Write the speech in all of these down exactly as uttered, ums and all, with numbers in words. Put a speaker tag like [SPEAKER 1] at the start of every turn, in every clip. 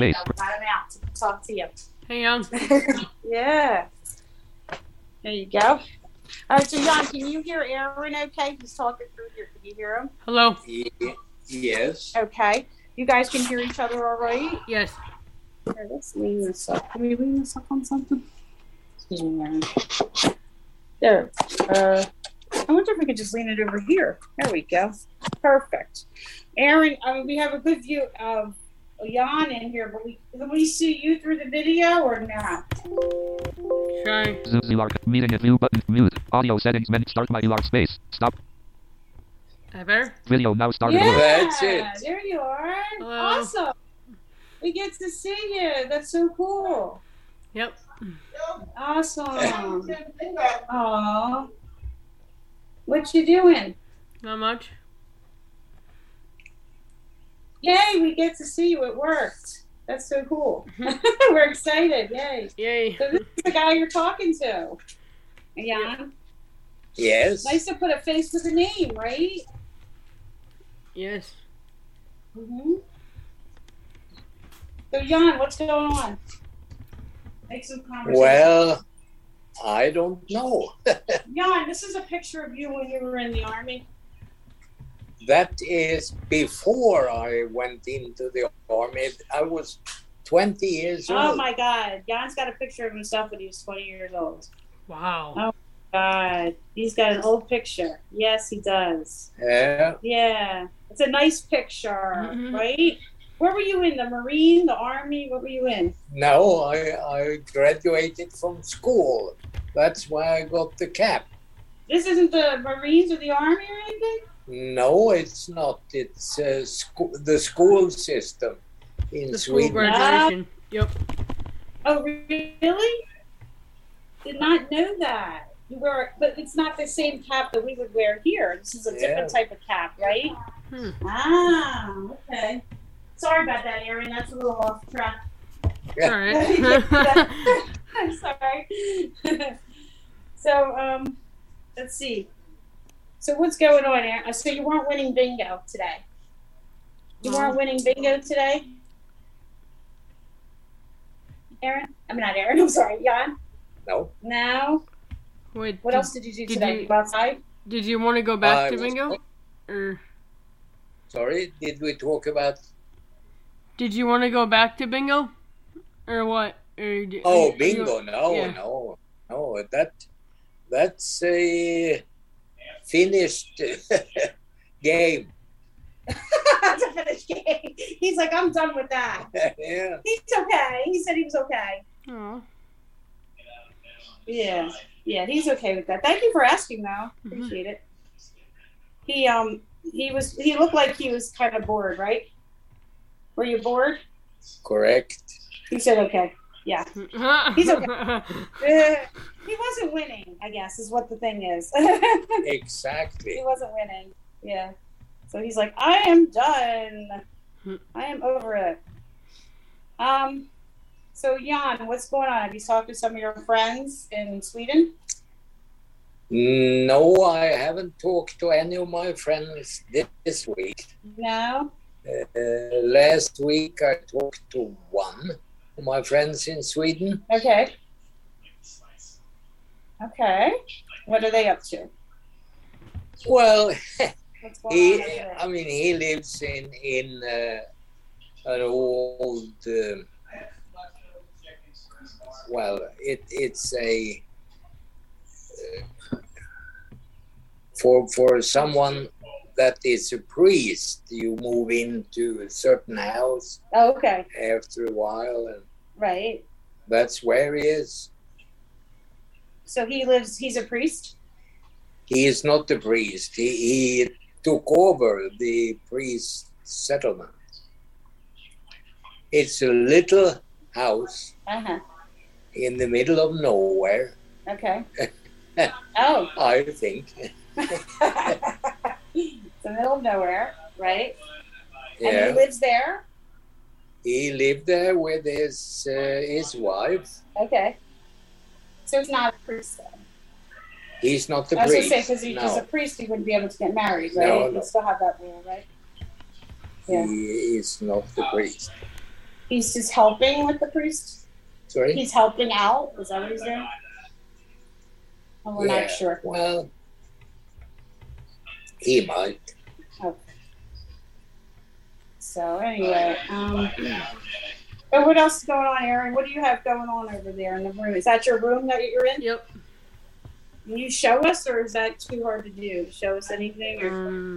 [SPEAKER 1] space.
[SPEAKER 2] Got him out to talk to you.
[SPEAKER 3] Hang on.
[SPEAKER 2] Yeah. There you go. All right, so Jan, can you hear Aaron okay? He's talking through here. Can you hear him?
[SPEAKER 3] Hello.
[SPEAKER 4] Yes.
[SPEAKER 2] Okay. You guys can hear each other all right?
[SPEAKER 3] Yes.
[SPEAKER 2] Here, let's lean this up. Can we lean this up on something? Excuse me, Aaron. There. Uh, I wonder if we could just lean it over here. There we go. Perfect. Aaron, I mean, we have a good view of Jan in here, but we can we see you through the video or not?
[SPEAKER 3] Try.
[SPEAKER 1] Zoom E L A R. Meeting at view button. Mute. Audio settings. Menu. Start my E L A R space. Stop.
[SPEAKER 3] That better?
[SPEAKER 1] Video now started.
[SPEAKER 2] Yeah,
[SPEAKER 4] That's it.
[SPEAKER 2] there you are.
[SPEAKER 3] Hello.
[SPEAKER 2] Awesome. We get to see you. That's so cool.
[SPEAKER 3] Yep.
[SPEAKER 2] Awesome. Aw. What you doing?
[SPEAKER 3] Not much.
[SPEAKER 2] Yay, we get to see you. It worked. That's so cool. We're excited. Yay.
[SPEAKER 3] Yay.
[SPEAKER 2] So this is the guy you're talking to. Jan.
[SPEAKER 4] Yes.
[SPEAKER 2] Nice to put a face with a name, right?
[SPEAKER 3] Yes.
[SPEAKER 2] Mm-hmm. So, Jan, what's going on? Make some conversation.
[SPEAKER 4] Well, I don't know.
[SPEAKER 2] Jan, this is a picture of you when you were in the Army.
[SPEAKER 4] That is before I went into the army. I was twenty years
[SPEAKER 2] Oh,
[SPEAKER 4] old.
[SPEAKER 2] my God. Jan's got a picture of himself when he was twenty years old.
[SPEAKER 3] Wow.
[SPEAKER 2] Oh, God. He's got an old picture. Yes, he does.
[SPEAKER 4] Yeah.
[SPEAKER 2] Yeah. It's a nice picture,
[SPEAKER 3] Mhm.
[SPEAKER 2] right? Where were you in? The Marine, the Army? What were you in?
[SPEAKER 4] No, I, I graduated from school. That's why I got the cap.
[SPEAKER 2] This isn't the Marines or the Army or anything?
[SPEAKER 4] No, it's not. It's uh, sco- the school system in
[SPEAKER 3] The school
[SPEAKER 4] Sweden.
[SPEAKER 3] graduation. Yep.
[SPEAKER 2] Oh, really? Did not know that. You wear, but it's not the same cap that we would wear here. This is a different
[SPEAKER 4] Yeah.
[SPEAKER 2] type of cap, right?
[SPEAKER 3] Hmm.
[SPEAKER 2] Ah, okay. Sorry about that, Aaron. That's a little off track.
[SPEAKER 3] All right.
[SPEAKER 2] I'm sorry. So, um, let's see. So what's going on, Aaron? So you weren't winning bingo today. You
[SPEAKER 3] No.
[SPEAKER 2] weren't winning bingo today, Aaron? I mean, not Aaron. I'm sorry, Jan.
[SPEAKER 4] No.
[SPEAKER 2] No.
[SPEAKER 3] Wait.
[SPEAKER 2] What
[SPEAKER 3] did,
[SPEAKER 2] else did you do
[SPEAKER 3] did
[SPEAKER 2] today?
[SPEAKER 3] you-
[SPEAKER 2] You go outside?
[SPEAKER 3] Did you want to go back
[SPEAKER 4] I
[SPEAKER 3] to
[SPEAKER 4] was-
[SPEAKER 3] bingo? Or
[SPEAKER 4] Sorry, did we talk about?
[SPEAKER 3] did you want to go back to bingo? Or what? Or, d-
[SPEAKER 4] Oh,
[SPEAKER 3] are you-
[SPEAKER 4] bingo! No,
[SPEAKER 3] yeah.
[SPEAKER 4] no, no. That that's a finished game.
[SPEAKER 2] That's a finished game. He's like, I'm done with that.
[SPEAKER 4] Yeah.
[SPEAKER 2] He's okay. He said he was okay.
[SPEAKER 3] Aw.
[SPEAKER 2] Yeah. Yeah, he's okay with that. Thank you for asking, though.
[SPEAKER 3] Mhm.
[SPEAKER 2] Appreciate it. He um he was he looked like he was kind of bored, right? Were you bored?
[SPEAKER 4] Correct.
[SPEAKER 2] He said okay. Yeah. He's okay. Uh, he wasn't winning, I guess, is what the thing is.
[SPEAKER 4] Exactly.
[SPEAKER 2] He wasn't winning. Yeah. So he's like, I am done. I am over it. Um. So Jan, what's going on? Have you talked to some of your friends in Sweden?
[SPEAKER 4] No, I haven't talked to any of my friends this week.
[SPEAKER 2] No.
[SPEAKER 4] Uh, last week I talked to one of my friends in Sweden.
[SPEAKER 2] Okay. Okay. What are they up to?
[SPEAKER 4] Well,
[SPEAKER 2] What's going
[SPEAKER 4] he,
[SPEAKER 2] on over there?
[SPEAKER 4] I mean, he lives in in uh, an old. Uh, well, it it's a uh, for for someone that is a priest. You move into a certain house
[SPEAKER 2] Oh, okay.
[SPEAKER 4] after a while, and
[SPEAKER 2] Right.
[SPEAKER 4] that's where he is.
[SPEAKER 2] So he lives, he's a priest?
[SPEAKER 4] He is not the priest. He, he took over the priest settlement. It's a little house
[SPEAKER 2] Uh-huh.
[SPEAKER 4] in the middle of nowhere,
[SPEAKER 2] Okay. Oh.
[SPEAKER 4] I think.
[SPEAKER 2] It's the middle of nowhere, right? And he
[SPEAKER 4] Yeah,
[SPEAKER 2] lives there?
[SPEAKER 4] he lived there with his uh, his wife.
[SPEAKER 2] Okay. So he's not a priest then?
[SPEAKER 4] He's not the
[SPEAKER 2] I was going to
[SPEAKER 4] priest.
[SPEAKER 2] say, because he's a
[SPEAKER 4] no,
[SPEAKER 2] priest, he wouldn't be able to get married, right?
[SPEAKER 4] No,
[SPEAKER 2] You
[SPEAKER 4] no.
[SPEAKER 2] still have that rule, right? Yeah.
[SPEAKER 4] he is not the priest.
[SPEAKER 2] He's just helping with the priest?
[SPEAKER 4] Sorry?
[SPEAKER 2] He's helping out? Is that what he's doing? Oh, we're
[SPEAKER 4] Yeah,
[SPEAKER 2] not sure.
[SPEAKER 4] Well, he might.
[SPEAKER 2] Okay. So anyway, um, but what else is going on, Aaron? What do you have going on over there in the room? Is that your room that you're in?
[SPEAKER 3] Yep.
[SPEAKER 2] Can you show us, or is that too hard to do? Show us anything? Or...
[SPEAKER 3] Um,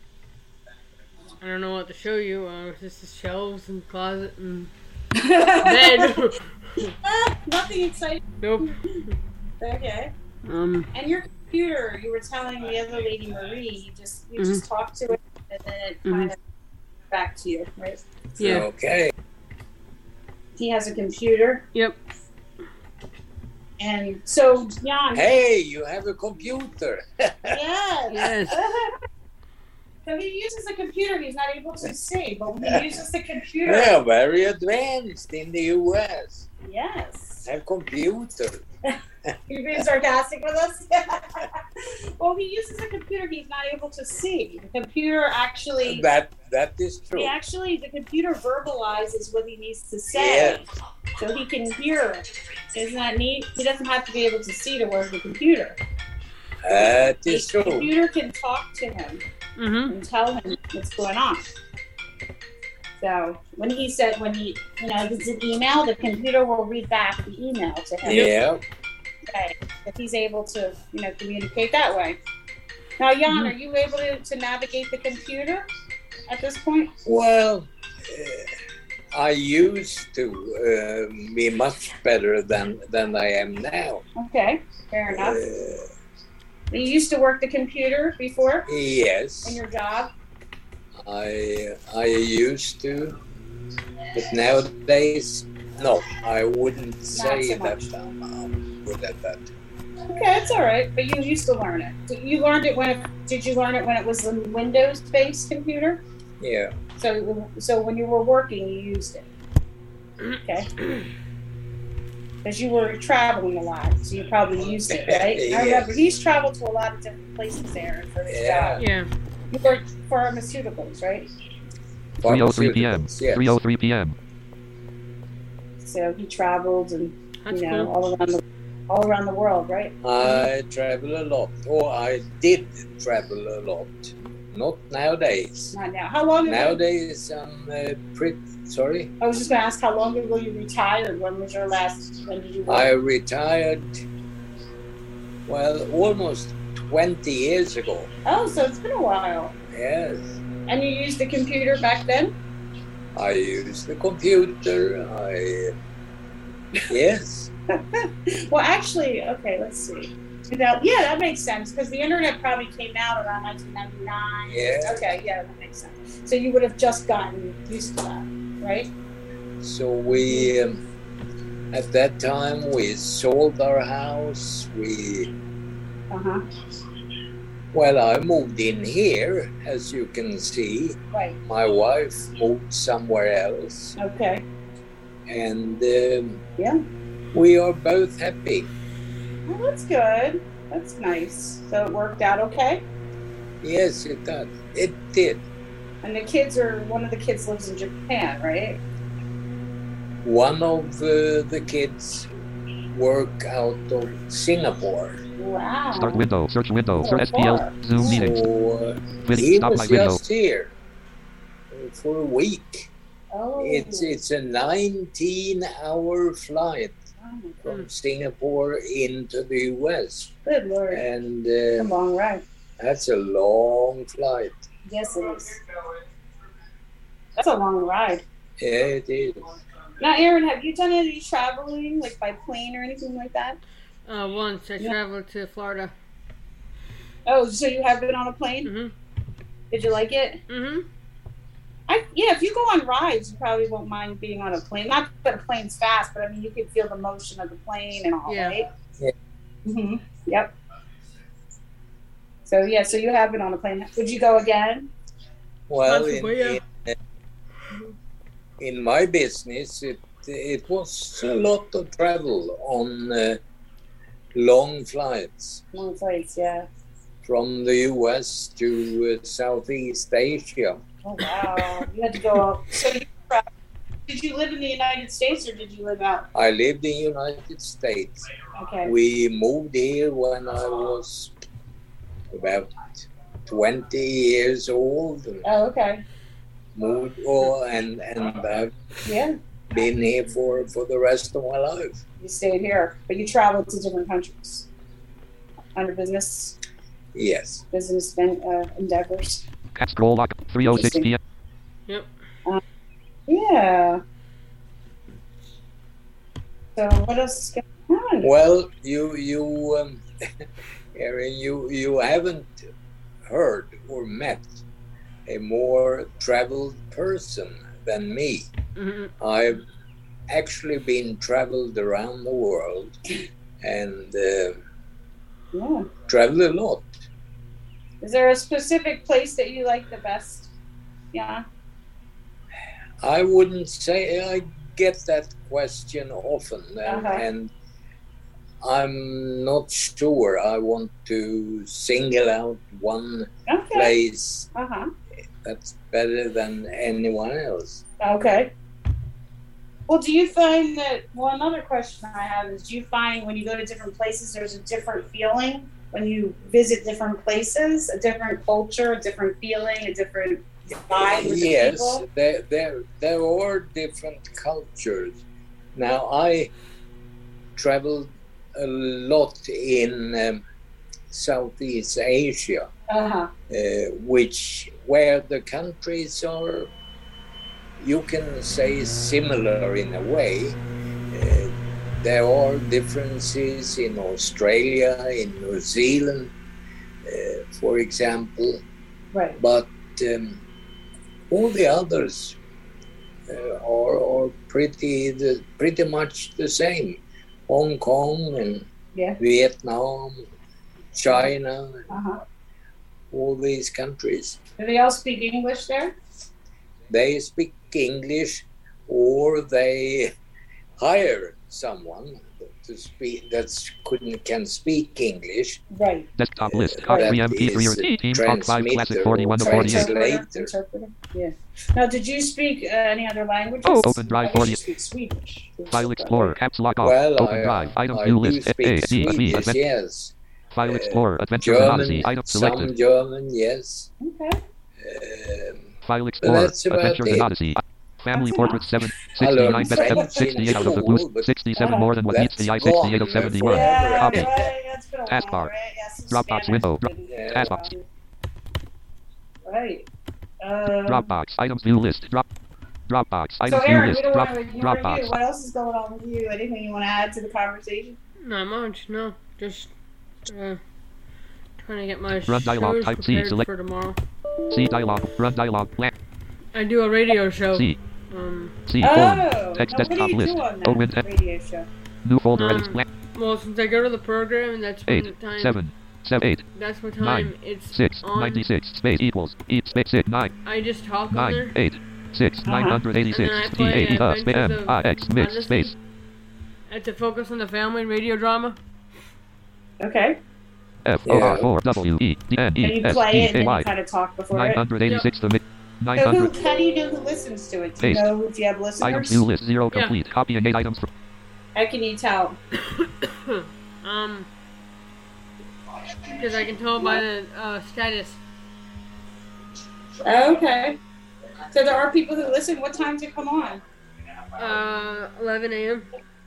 [SPEAKER 3] I don't know what to show you. Uh, just the shelves and closet and bed.
[SPEAKER 2] Ah, nothing exciting.
[SPEAKER 3] Nope.
[SPEAKER 2] Okay.
[SPEAKER 3] Um.
[SPEAKER 2] And your computer, you were telling the other lady Marie, you just you
[SPEAKER 3] Mhm.
[SPEAKER 2] just talked to it, and then it
[SPEAKER 3] Mhm.
[SPEAKER 2] kind of back to you, right?
[SPEAKER 3] Yeah.
[SPEAKER 4] Okay.
[SPEAKER 2] He has a computer,
[SPEAKER 3] Yep.
[SPEAKER 2] and so Jan,
[SPEAKER 4] Hey, you have a computer.
[SPEAKER 2] yes.
[SPEAKER 3] Yes.
[SPEAKER 2] So he uses a computer he's not able to see, but when he uses the computer,
[SPEAKER 4] They're very advanced in the U S.
[SPEAKER 2] yes.
[SPEAKER 4] Have computers.
[SPEAKER 2] You're being sarcastic with us? Well, he uses a computer he's not able to see. The computer actually,
[SPEAKER 4] That that is true.
[SPEAKER 2] he actually, the computer verbalizes what he needs to say,
[SPEAKER 4] Yeah.
[SPEAKER 2] so he can hear it. Isn't that neat? He doesn't have to be able to see to work the computer.
[SPEAKER 4] That is
[SPEAKER 2] The
[SPEAKER 4] true.
[SPEAKER 2] computer can talk to him
[SPEAKER 3] Mm-hmm.
[SPEAKER 2] and tell him what's going on. So when he said, when he, you know, if it's an email, the computer will read back the email to him.
[SPEAKER 4] Yeah.
[SPEAKER 2] Okay, if he's able to, you know, communicate that way. Now, Jan,
[SPEAKER 3] Mhm.
[SPEAKER 2] are you able to, to navigate the computer at this point?
[SPEAKER 4] Well, uh, I used to uh, be much better than than I am now.
[SPEAKER 2] Okay, fair enough.
[SPEAKER 4] Uh,
[SPEAKER 2] You used to work the computer before
[SPEAKER 4] yes,
[SPEAKER 2] in your job?
[SPEAKER 4] I I used to, but nowadays, no, I wouldn't say
[SPEAKER 2] so
[SPEAKER 4] that
[SPEAKER 2] much.
[SPEAKER 4] I'm, I'm good at that.
[SPEAKER 2] Okay, it's all right, but you used to learn it. Did you learned it when it, did you learn it when it was a Windows-based computer?
[SPEAKER 4] Yeah.
[SPEAKER 2] So, so when you were working, you used it. Okay. Because you were traveling a lot, so you probably used it, right? I
[SPEAKER 4] Yes.
[SPEAKER 2] remember he's traveled to a lot of different places there for his
[SPEAKER 4] Yeah.
[SPEAKER 2] job.
[SPEAKER 3] Yeah.
[SPEAKER 2] You worked pharmaceuticals, right?
[SPEAKER 1] three oh three p.m.
[SPEAKER 4] Pharmaceuticals, yes.
[SPEAKER 1] three oh three p.m.
[SPEAKER 2] So he traveled and
[SPEAKER 3] That's
[SPEAKER 2] you know
[SPEAKER 3] cool.
[SPEAKER 2] all around the all around the world, right?
[SPEAKER 4] I travel a lot, or I did travel a lot. Not nowadays.
[SPEAKER 2] Not now. How long ago?
[SPEAKER 4] Nowadays, I'm uh, pretty sorry.
[SPEAKER 2] I was just going to ask how long ago you retired. When was your last? When did you work?
[SPEAKER 4] I retired, well, almost twenty years ago.
[SPEAKER 2] Oh, so it's been a while.
[SPEAKER 4] Yes.
[SPEAKER 2] And you used the computer back then?
[SPEAKER 4] I use the computer. I yes.
[SPEAKER 2] Well, actually, okay. Let's see. Now, yeah, that makes sense because the internet probably came out around nineteen ninety-nine.
[SPEAKER 4] Yeah.
[SPEAKER 2] Okay, yeah, that makes sense. So you would have just gotten used to that, right?
[SPEAKER 4] So we, um, at that time, we sold our house. We
[SPEAKER 2] Uh huh.
[SPEAKER 4] well, I moved in here, as you can see.
[SPEAKER 2] Right.
[SPEAKER 4] My wife moved somewhere else,
[SPEAKER 2] Okay.
[SPEAKER 4] and um,
[SPEAKER 2] Yeah.
[SPEAKER 4] we are both happy.
[SPEAKER 2] Well, that's good. That's nice. So it worked out okay.
[SPEAKER 4] Yes, it did. It did.
[SPEAKER 2] And the kids are, one of the kids lives in Japan, right?
[SPEAKER 4] One of uh, the kids work out of Singapore.
[SPEAKER 2] Wow.
[SPEAKER 1] Start window. Search window.
[SPEAKER 2] Oh,
[SPEAKER 1] Search S P L.
[SPEAKER 2] far.
[SPEAKER 1] Zoom meetings.
[SPEAKER 4] So uh,
[SPEAKER 1] Quit.
[SPEAKER 4] he
[SPEAKER 1] Stop
[SPEAKER 4] was
[SPEAKER 1] my window.
[SPEAKER 4] just here uh, for a week.
[SPEAKER 2] Oh.
[SPEAKER 4] It's it's a nineteen-hour flight
[SPEAKER 2] Oh, my
[SPEAKER 4] from
[SPEAKER 2] God.
[SPEAKER 4] Singapore into the U S,
[SPEAKER 2] Good Lord.
[SPEAKER 4] and
[SPEAKER 2] A
[SPEAKER 4] uh,
[SPEAKER 2] long ride.
[SPEAKER 4] that's a long flight.
[SPEAKER 2] Yes, it is. That's a long ride.
[SPEAKER 4] Yeah, it is.
[SPEAKER 2] Now, Aaron, have you done any traveling, like by plane or anything like that?
[SPEAKER 3] Uh, once I
[SPEAKER 2] Yeah.
[SPEAKER 3] traveled to Florida.
[SPEAKER 2] Oh, so you have been on a plane?
[SPEAKER 3] Mhm.
[SPEAKER 2] Did you like it?
[SPEAKER 3] Mhm.
[SPEAKER 2] I, yeah, if you go on rides, you probably won't mind being on a plane. Not that a plane's fast, but I mean, you can feel the motion of the plane and all,
[SPEAKER 3] Yeah.
[SPEAKER 2] right?
[SPEAKER 4] Yeah.
[SPEAKER 2] Mm-hmm. Yep. So, yeah, so you have been on a plane. Would you go again?
[SPEAKER 4] Well, in,
[SPEAKER 3] Possibly, yeah.
[SPEAKER 4] in, in my business, it it was a lot of travel on uh, long flights
[SPEAKER 2] Long flights, yeah.
[SPEAKER 4] from the U S to uh, Southeast Asia.
[SPEAKER 2] Oh, wow. You had to go, so you, tra- did you live in the United States or did you live out?
[SPEAKER 4] I lived in United States.
[SPEAKER 2] Okay.
[SPEAKER 4] We moved here when I was about twenty years old. And
[SPEAKER 2] Oh, okay.
[SPEAKER 4] moved, oh, and and I've
[SPEAKER 2] Yeah,
[SPEAKER 4] been here for, for the rest of my life.
[SPEAKER 2] you stayed here, but you traveled to different countries under business
[SPEAKER 4] Yes.
[SPEAKER 2] business uh, endeavors.
[SPEAKER 1] Cat scroll lock. three oh six p m.
[SPEAKER 3] Yep.
[SPEAKER 2] Yeah. So what else is going on?
[SPEAKER 4] Well, you you um, Erin, you you haven't heard or met a more traveled person than me.
[SPEAKER 3] hmm
[SPEAKER 4] I've actually been traveled around the world and uh,
[SPEAKER 2] Yeah.
[SPEAKER 4] traveled a lot.
[SPEAKER 2] Is there a specific place that you like the best? Yeah.
[SPEAKER 4] I wouldn't say I get that question often, and,
[SPEAKER 2] Uh-huh.
[SPEAKER 4] and I'm not sure I want to single out one
[SPEAKER 2] Okay.
[SPEAKER 4] place
[SPEAKER 2] Uh huh.
[SPEAKER 4] that's better than anyone else.
[SPEAKER 2] Okay. Well, do you find that? Well, another question I have is: do you find when you go to different places, there's a different feeling when you visit different places, a different culture, a different feeling, a different vibe with the
[SPEAKER 4] Yes,
[SPEAKER 2] people?
[SPEAKER 4] there, there, there are different cultures. Now, I traveled a lot in um, Southeast Asia,
[SPEAKER 2] Uh huh.
[SPEAKER 4] uh, which where the countries are, you can say, similar in a way. Uh, there are differences in Australia, in New Zealand, uh, for example,
[SPEAKER 2] Right.
[SPEAKER 4] but um, all the others uh, are, are pretty the, pretty much the same. Hong Kong and
[SPEAKER 2] Yeah.
[SPEAKER 4] Vietnam, China,
[SPEAKER 2] Uh huh.
[SPEAKER 4] all these countries.
[SPEAKER 2] Do they all speak English there?
[SPEAKER 4] They speak English, or they hire someone to speak that couldn't can speak English.
[SPEAKER 2] Right.
[SPEAKER 1] Desktop list.
[SPEAKER 2] Right.
[SPEAKER 1] Copy
[SPEAKER 4] That
[SPEAKER 1] M P for your
[SPEAKER 4] is
[SPEAKER 1] team. Talk five
[SPEAKER 4] transmitter
[SPEAKER 1] classic
[SPEAKER 4] or
[SPEAKER 1] forty-one to forty-eight.
[SPEAKER 4] translator.
[SPEAKER 2] Interpreter. Yeah. Now, did you speak uh, any other languages?
[SPEAKER 1] Oh, Open Drive
[SPEAKER 2] I guess
[SPEAKER 1] forty.
[SPEAKER 2] you speak Swedish.
[SPEAKER 1] File Explorer. Caps lock off.
[SPEAKER 4] Well,
[SPEAKER 1] Open
[SPEAKER 4] I,
[SPEAKER 1] Drive. Item
[SPEAKER 4] I
[SPEAKER 1] view
[SPEAKER 4] do
[SPEAKER 1] list. A,
[SPEAKER 4] speak
[SPEAKER 1] A, D, B,
[SPEAKER 4] Swedish,
[SPEAKER 1] advent-
[SPEAKER 4] yes.
[SPEAKER 1] File
[SPEAKER 4] Uh,
[SPEAKER 1] Explorer. Adventure and Odyssey.
[SPEAKER 4] German,
[SPEAKER 1] Item
[SPEAKER 4] some
[SPEAKER 1] selected.
[SPEAKER 4] German, yes.
[SPEAKER 2] Okay.
[SPEAKER 4] Um,
[SPEAKER 1] File Explorer.
[SPEAKER 4] that's about
[SPEAKER 1] Adventures and
[SPEAKER 4] it.
[SPEAKER 1] Odyssey. Family
[SPEAKER 2] That's
[SPEAKER 1] Portrait
[SPEAKER 2] enough.
[SPEAKER 1] seven.
[SPEAKER 4] I learned
[SPEAKER 1] sixty-nine best seven.
[SPEAKER 4] French in
[SPEAKER 1] sixty-eight out of the
[SPEAKER 4] school,
[SPEAKER 1] boost.
[SPEAKER 4] but
[SPEAKER 1] sixty-seven more than what meets
[SPEAKER 4] that's
[SPEAKER 1] the eye. sixty-eight of
[SPEAKER 4] gone
[SPEAKER 1] seventy-one.
[SPEAKER 4] forever.
[SPEAKER 1] Copy.
[SPEAKER 2] Yeah, right. That's been a
[SPEAKER 1] Taskbar.
[SPEAKER 2] while, right? Yeah, some
[SPEAKER 1] Dropbox
[SPEAKER 2] Spanish.
[SPEAKER 1] window.
[SPEAKER 4] Yeah.
[SPEAKER 1] Taskbox.
[SPEAKER 2] Right. Um,
[SPEAKER 1] Dropbox. Items view list. Drop. Dropbox.
[SPEAKER 2] So,
[SPEAKER 1] Items view
[SPEAKER 2] Aaron, we
[SPEAKER 1] list.
[SPEAKER 2] don't
[SPEAKER 1] Drop.
[SPEAKER 2] want to ignore you.
[SPEAKER 1] Dropbox.
[SPEAKER 2] What else is going on with you? Anything you want to add to the conversation?
[SPEAKER 3] Not much. No. Just uh, trying to get my
[SPEAKER 1] Run dialogue,
[SPEAKER 3] shows
[SPEAKER 1] type C,
[SPEAKER 3] prepared
[SPEAKER 1] select-
[SPEAKER 3] for tomorrow.
[SPEAKER 1] C dialog. Run dialog. Blank.
[SPEAKER 3] I do a radio show.
[SPEAKER 1] C.
[SPEAKER 3] Um.
[SPEAKER 1] C. Colon.
[SPEAKER 2] Oh,
[SPEAKER 1] Text
[SPEAKER 2] now what do
[SPEAKER 1] desktop
[SPEAKER 2] you
[SPEAKER 1] list.
[SPEAKER 2] do on that
[SPEAKER 1] Open.
[SPEAKER 2] radio show?
[SPEAKER 1] New folder edits.
[SPEAKER 3] Um,
[SPEAKER 1] Blank.
[SPEAKER 3] Well, since I go to the program, and that's when
[SPEAKER 1] Eight.
[SPEAKER 3] the time.
[SPEAKER 1] Seven. Seven. Eight.
[SPEAKER 3] That's what time
[SPEAKER 1] Nine.
[SPEAKER 3] it's
[SPEAKER 1] Six.
[SPEAKER 3] on.
[SPEAKER 1] Ninety-six. Space equals. Eat space six. Nine.
[SPEAKER 3] I just talk on
[SPEAKER 1] Nine.
[SPEAKER 3] there.
[SPEAKER 1] Eight. Six.
[SPEAKER 2] Uh-huh.
[SPEAKER 1] Nine hundred eighty-six.
[SPEAKER 3] And then I
[SPEAKER 1] T
[SPEAKER 3] play
[SPEAKER 1] eighty. Uh.
[SPEAKER 3] Adventures
[SPEAKER 1] M.
[SPEAKER 3] of
[SPEAKER 1] I. X. Mix.
[SPEAKER 3] Odyssey.
[SPEAKER 1] Space.
[SPEAKER 3] I have to focus on the family radio drama.
[SPEAKER 2] Okay.
[SPEAKER 1] F. O. R.
[SPEAKER 4] Yeah.
[SPEAKER 1] four. W. E. D. N.
[SPEAKER 2] And
[SPEAKER 1] E.
[SPEAKER 2] you
[SPEAKER 1] S.
[SPEAKER 2] play
[SPEAKER 1] E.
[SPEAKER 2] it and
[SPEAKER 1] A.
[SPEAKER 2] then
[SPEAKER 1] Y.
[SPEAKER 2] you kind of talk before
[SPEAKER 1] Nine
[SPEAKER 2] it.
[SPEAKER 1] hundred eighty-six. The mid. Nine
[SPEAKER 2] So who,
[SPEAKER 1] hundred.
[SPEAKER 2] how do you know who listens to it? Do you
[SPEAKER 1] Paste.
[SPEAKER 2] know if you have listeners?
[SPEAKER 1] Items view list. Zero
[SPEAKER 3] Yeah.
[SPEAKER 1] complete. Copying eight items. From
[SPEAKER 2] How can you tell?
[SPEAKER 3] um. Because I can tell by the uh, status.
[SPEAKER 2] Okay. So there are people who listen. What time does it come on?
[SPEAKER 3] Uh, eleven a.m.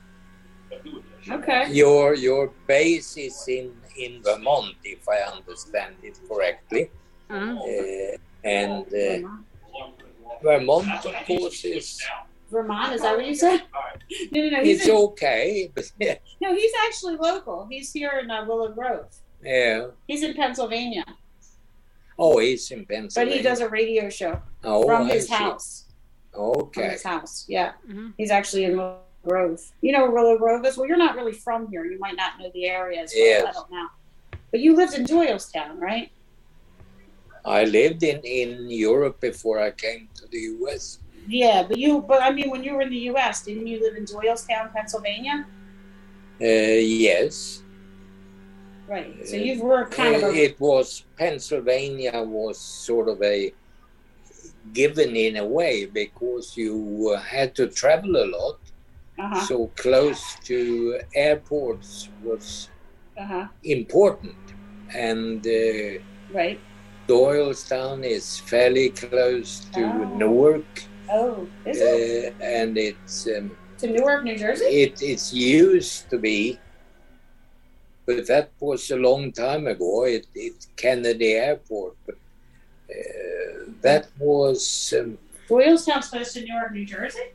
[SPEAKER 2] Okay.
[SPEAKER 4] Your your base is in, in Vermont, if I understand it correctly.
[SPEAKER 3] Mhm.
[SPEAKER 4] Uh, and uh, Vermont, of course, is
[SPEAKER 2] Vermont, is that what you said? No, no, no. He's
[SPEAKER 4] it's
[SPEAKER 2] in,
[SPEAKER 4] okay, but yeah,
[SPEAKER 2] no, he's actually local. He's here in uh, Willow Grove.
[SPEAKER 4] yeah.
[SPEAKER 2] He's in Pennsylvania,
[SPEAKER 4] Oh, he's in
[SPEAKER 2] but
[SPEAKER 4] Pennsylvania.
[SPEAKER 2] he does a radio show
[SPEAKER 4] oh,
[SPEAKER 2] from
[SPEAKER 4] I
[SPEAKER 2] his
[SPEAKER 4] see.
[SPEAKER 2] house. From
[SPEAKER 4] Okay.
[SPEAKER 2] his house, yeah.
[SPEAKER 3] Mhm.
[SPEAKER 2] He's actually in Willow Grove. You know where Willow Grove is? Well, you're not really from here. You might not know the area as well.
[SPEAKER 4] Yes.
[SPEAKER 2] I don't know. But you lived in Doylestown, right?
[SPEAKER 4] I lived in, in Europe before I came to the U S.
[SPEAKER 2] Yeah, but you, but I mean, when you were in the U S, didn't you live in Doylestown, Pennsylvania?
[SPEAKER 4] Uh, yes.
[SPEAKER 2] Right. So you were kind of
[SPEAKER 4] Uh,
[SPEAKER 2] a,
[SPEAKER 4] it was Pennsylvania was sort of a given in a way because you uh, had to travel a lot.
[SPEAKER 2] Uh-huh.
[SPEAKER 4] So close to airports was
[SPEAKER 2] Uh-huh.
[SPEAKER 4] important. And uh,
[SPEAKER 2] Right.
[SPEAKER 4] Doylestown is fairly close to
[SPEAKER 2] Oh.
[SPEAKER 4] Newark.
[SPEAKER 2] Oh, is it?
[SPEAKER 4] Uh, and it's um,
[SPEAKER 2] To Newark, New Jersey?
[SPEAKER 4] it it's used to be, but that was a long time ago. It it Kennedy Airport, but uh, that was um,
[SPEAKER 2] Doylestown's close to Newark, New Jersey?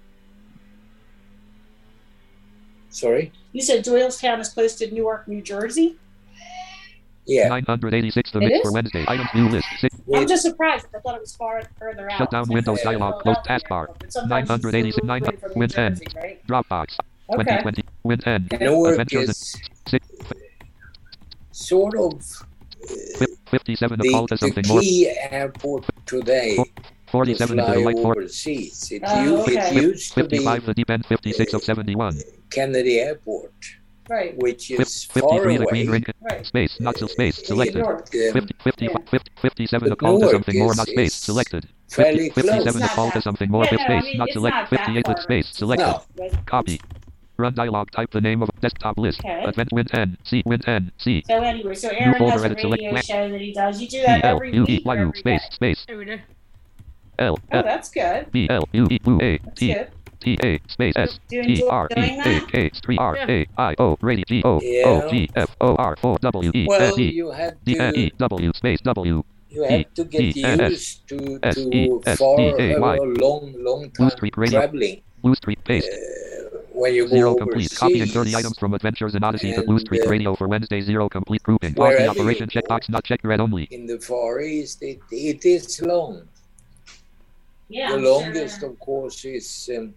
[SPEAKER 4] sorry.
[SPEAKER 2] You said Doylestown is close to Newark, New Jersey?
[SPEAKER 4] Yeah,
[SPEAKER 1] nine hundred eighty-six the
[SPEAKER 2] It
[SPEAKER 1] mix for
[SPEAKER 2] is?
[SPEAKER 1] Wednesday. Items view list. Six.
[SPEAKER 2] I'm just surprised. I thought it was far further out.
[SPEAKER 1] Shut down
[SPEAKER 2] It's like
[SPEAKER 1] Windows
[SPEAKER 2] further
[SPEAKER 1] dialog.
[SPEAKER 2] out
[SPEAKER 1] Close
[SPEAKER 2] there,
[SPEAKER 1] taskbar.
[SPEAKER 2] but sometimes
[SPEAKER 1] nine hundred eighty-six.
[SPEAKER 2] it's
[SPEAKER 1] nine
[SPEAKER 2] away
[SPEAKER 1] hundred.
[SPEAKER 2] from New
[SPEAKER 1] Win ten.
[SPEAKER 2] Jersey, right?
[SPEAKER 1] Dropbox.
[SPEAKER 2] Okay.
[SPEAKER 1] twenty twenty. Win ten.
[SPEAKER 4] Newark
[SPEAKER 1] Adventures.
[SPEAKER 4] is
[SPEAKER 1] Six.
[SPEAKER 4] sort of
[SPEAKER 1] Fif- fifty-seven. A
[SPEAKER 4] the,
[SPEAKER 1] call to
[SPEAKER 4] the
[SPEAKER 1] something more.
[SPEAKER 4] key airport today to
[SPEAKER 1] forty-seven. The
[SPEAKER 4] fly
[SPEAKER 1] light for.
[SPEAKER 4] overseas. It,
[SPEAKER 2] Oh,
[SPEAKER 4] u-
[SPEAKER 2] okay.
[SPEAKER 4] it used to be
[SPEAKER 1] fifty-five. The deep end. fifty-six of seventy-one.
[SPEAKER 4] Kennedy Airport,
[SPEAKER 2] Right,
[SPEAKER 4] which is
[SPEAKER 1] Fif-
[SPEAKER 4] far
[SPEAKER 1] fifty-three. The
[SPEAKER 4] away.
[SPEAKER 1] green ring.
[SPEAKER 2] right.
[SPEAKER 1] Space. Not so space.
[SPEAKER 2] In
[SPEAKER 1] Selected.
[SPEAKER 2] Newark.
[SPEAKER 4] Um,
[SPEAKER 1] fifty, fifty,
[SPEAKER 2] Yeah.
[SPEAKER 1] fifty, fifty-seven. A
[SPEAKER 4] But
[SPEAKER 1] call to
[SPEAKER 4] Newark
[SPEAKER 1] something more.
[SPEAKER 4] is-
[SPEAKER 1] Not space.
[SPEAKER 4] is
[SPEAKER 1] Selected.
[SPEAKER 4] fairly
[SPEAKER 1] fifty, fifty-seven.
[SPEAKER 2] close.
[SPEAKER 1] A call to something more.
[SPEAKER 2] Yeah,
[SPEAKER 1] With
[SPEAKER 2] no, I
[SPEAKER 1] space.
[SPEAKER 2] mean,
[SPEAKER 1] Not
[SPEAKER 2] it's
[SPEAKER 1] select.
[SPEAKER 2] not that
[SPEAKER 1] fifty-eight with
[SPEAKER 2] far.
[SPEAKER 1] space. Selected.
[SPEAKER 4] No.
[SPEAKER 2] Right.
[SPEAKER 1] Copy. Run dialog. Type the name of desktop list.
[SPEAKER 2] Okay.
[SPEAKER 1] Advent Win ten. C. Win ten. C.
[SPEAKER 2] So anyway, so Aaron
[SPEAKER 1] folder
[SPEAKER 2] has a
[SPEAKER 1] edit, select
[SPEAKER 2] radio
[SPEAKER 1] blank.
[SPEAKER 2] show that he does. You do that
[SPEAKER 1] B L
[SPEAKER 2] every
[SPEAKER 1] U E
[SPEAKER 2] week or
[SPEAKER 1] Y U
[SPEAKER 2] every
[SPEAKER 1] space
[SPEAKER 2] day?
[SPEAKER 1] space
[SPEAKER 3] Every day.
[SPEAKER 1] L
[SPEAKER 2] Oh,
[SPEAKER 1] F
[SPEAKER 2] that's good.
[SPEAKER 1] B L U E U A
[SPEAKER 2] That's
[SPEAKER 1] T
[SPEAKER 2] good.
[SPEAKER 1] T A space S
[SPEAKER 2] Do you
[SPEAKER 1] T
[SPEAKER 2] enjoy
[SPEAKER 1] R E
[SPEAKER 2] doing
[SPEAKER 1] A
[SPEAKER 2] that?
[SPEAKER 1] K three R A I O radio G O
[SPEAKER 4] Yeah.
[SPEAKER 1] O G F O R four W E S
[SPEAKER 4] Well,
[SPEAKER 1] E
[SPEAKER 4] you had
[SPEAKER 1] D N E
[SPEAKER 4] to
[SPEAKER 1] W space W
[SPEAKER 4] you had to get
[SPEAKER 1] E N S
[SPEAKER 4] used to
[SPEAKER 1] S E
[SPEAKER 4] to
[SPEAKER 1] S
[SPEAKER 4] far
[SPEAKER 1] D A Y.
[SPEAKER 4] a long long
[SPEAKER 1] Blue
[SPEAKER 4] time
[SPEAKER 1] Street Radio.
[SPEAKER 4] traveling.
[SPEAKER 1] Blue Street paste
[SPEAKER 4] Uh, when you
[SPEAKER 1] zero
[SPEAKER 4] go
[SPEAKER 1] complete.
[SPEAKER 4] overseas,
[SPEAKER 1] Copying thirty items from Adventures in Odyssey to
[SPEAKER 4] And,
[SPEAKER 1] Blue Street
[SPEAKER 4] uh,
[SPEAKER 1] Radio for Wednesday. Zero complete grouping. Pause the
[SPEAKER 4] wherever
[SPEAKER 1] operation.
[SPEAKER 4] you go.
[SPEAKER 1] Checkbox not checked. Read only.
[SPEAKER 4] in the Far East, it, it is long.
[SPEAKER 2] Yeah.
[SPEAKER 4] the
[SPEAKER 2] I'm sure
[SPEAKER 4] longest,
[SPEAKER 2] they're-
[SPEAKER 4] of course, is um,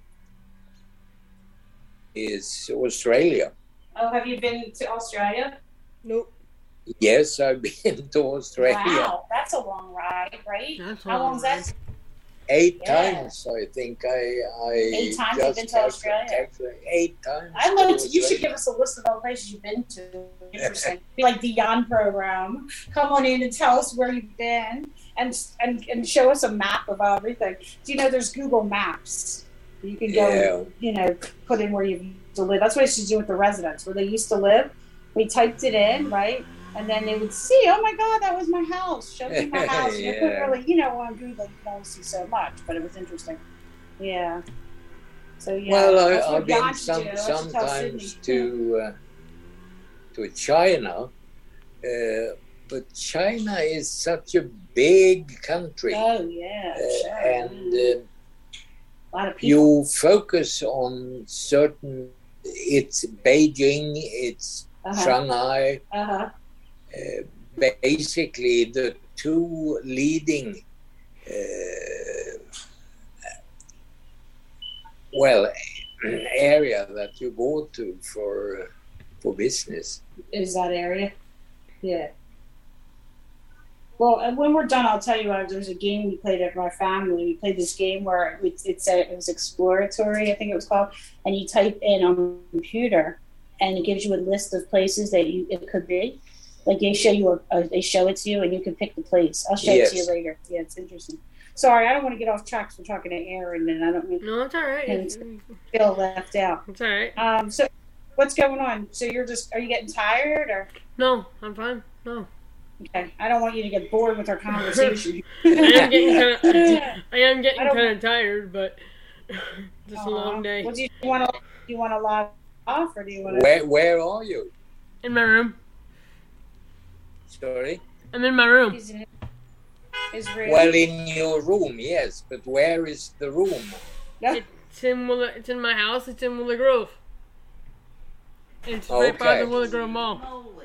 [SPEAKER 4] is Australia.
[SPEAKER 2] Oh, have you been to Australia?
[SPEAKER 3] Nope.
[SPEAKER 4] Yes, I've been to Australia
[SPEAKER 2] Wow, that's a long ride, right?
[SPEAKER 3] That's
[SPEAKER 2] How long is that?
[SPEAKER 4] eight
[SPEAKER 2] Yeah.
[SPEAKER 4] times. I think I I
[SPEAKER 2] Eight times you've
[SPEAKER 4] just
[SPEAKER 2] been to
[SPEAKER 4] calcul-
[SPEAKER 2] Australia?
[SPEAKER 4] calculate- Eight times.
[SPEAKER 2] I'd love
[SPEAKER 4] to
[SPEAKER 2] to. You should
[SPEAKER 4] Australia.
[SPEAKER 2] give us a list of all the places you've been to. Interesting. Be like the Yon program. Come on in and tell us where you've been, and and and show us a map of everything. Do you know there's Google Maps? You can go,
[SPEAKER 4] Yeah.
[SPEAKER 2] you know, put in where you used to live. That's what I used to do with the residents, where they used to live. We typed it in, right? And then they would see, oh my God, that was my house. Show me my house. You couldn't
[SPEAKER 4] Yeah.
[SPEAKER 2] really, you know, on Google, you can only see so much, but it was interesting. Yeah. So yeah.
[SPEAKER 4] Well,
[SPEAKER 2] that's
[SPEAKER 4] I,
[SPEAKER 2] what
[SPEAKER 4] I've been
[SPEAKER 2] Jan should
[SPEAKER 4] some,
[SPEAKER 2] do. I should tell
[SPEAKER 4] sometimes
[SPEAKER 2] Sydney.
[SPEAKER 4] to uh, to China, uh, but China is such a big country,
[SPEAKER 2] Oh yeah,
[SPEAKER 4] uh,
[SPEAKER 2] sure.
[SPEAKER 4] and
[SPEAKER 2] yeah.
[SPEAKER 4] uh,
[SPEAKER 2] a lot of people.
[SPEAKER 4] you focus on certain. It's Beijing, it's
[SPEAKER 2] Uh-huh.
[SPEAKER 4] Shanghai,
[SPEAKER 2] Uh-huh.
[SPEAKER 4] uh, basically the two leading. Uh, well, area that you go to for for business.
[SPEAKER 2] Is that area? Yeah. Well, and when we're done, I'll tell you. Uh, there's a game we played at my family. We played this game where it, it said it was exploratory, I think it was called, and you type in on the computer, and it gives you a list of places that you it could be. Like they show you, a, a, they show it to you, and you can pick the place. I'll show it to you
[SPEAKER 4] Yes.
[SPEAKER 2] later. Yeah, it's interesting. Sorry, I don't want to get off track 'cause we're talking to Aaron, and I don't want
[SPEAKER 3] No, it's all right.
[SPEAKER 2] And
[SPEAKER 3] It's,
[SPEAKER 2] to feel left out.
[SPEAKER 3] it's all right.
[SPEAKER 2] Um, so what's going on? So you're just, are you getting tired or?
[SPEAKER 3] No, I'm fine. No.
[SPEAKER 2] Okay, I don't want you to get bored with our conversation.
[SPEAKER 3] I am getting kind of. I am getting
[SPEAKER 2] I don't-
[SPEAKER 3] kind of tired, but just a long
[SPEAKER 2] Aw.
[SPEAKER 3] day
[SPEAKER 2] Well, do you want to? Do you want to log off, or do you want to?
[SPEAKER 4] Where where are you?
[SPEAKER 3] in my room.
[SPEAKER 4] Sorry.
[SPEAKER 3] I'm in my room.
[SPEAKER 2] He's in his room.
[SPEAKER 4] Well, in your room, yes, but where is the room?
[SPEAKER 2] No?
[SPEAKER 3] It's in Willow, It's in my house. It's in Willow Grove. It's right by
[SPEAKER 4] Okay.
[SPEAKER 3] the Willow Grove Mall.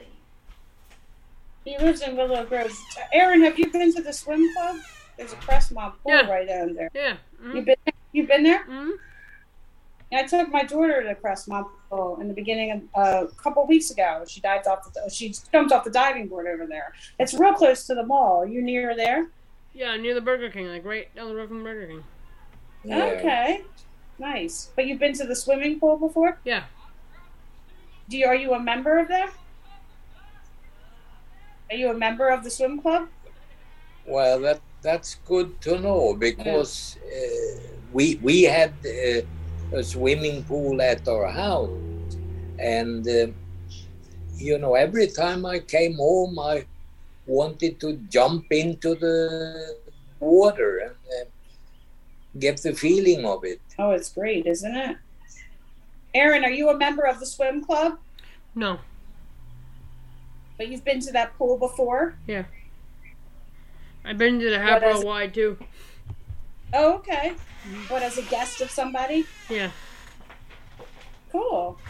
[SPEAKER 2] He lives in Willow Grove. Aaron, have you been to the swim club? There's a Crestmont pool
[SPEAKER 3] Yeah.
[SPEAKER 2] right down there.
[SPEAKER 3] Yeah.
[SPEAKER 2] You
[SPEAKER 3] Mm-hmm.
[SPEAKER 2] been? You been there?
[SPEAKER 3] hmm
[SPEAKER 2] I took my daughter to Crestmont pool in the beginning of uh, a couple weeks ago. She dives off the. She jumped off the diving board over there. It's real close to the mall. Are you near there?
[SPEAKER 3] Yeah, near the Burger King, like right down the road from the Burger King.
[SPEAKER 4] Yeah.
[SPEAKER 2] Okay, nice. But you've been to the swimming pool before?
[SPEAKER 3] Yeah.
[SPEAKER 2] Do you? Are you a member of that? Are you a member of the swim club?
[SPEAKER 4] Well, that that's good to know because uh, we we had uh, a swimming pool at our house, and uh, you know, every time I came home, I wanted to jump into the water and uh, get the feeling of it.
[SPEAKER 2] Oh, it's great, isn't it? Aaron, are you a member of the swim club?
[SPEAKER 3] No.
[SPEAKER 2] But you've been to that pool before?
[SPEAKER 3] Yeah. I've been to the
[SPEAKER 2] What is
[SPEAKER 3] Habro
[SPEAKER 2] it?
[SPEAKER 3] Y too.
[SPEAKER 2] Oh, okay. What, as a guest of somebody?
[SPEAKER 3] Yeah.
[SPEAKER 2] Cool.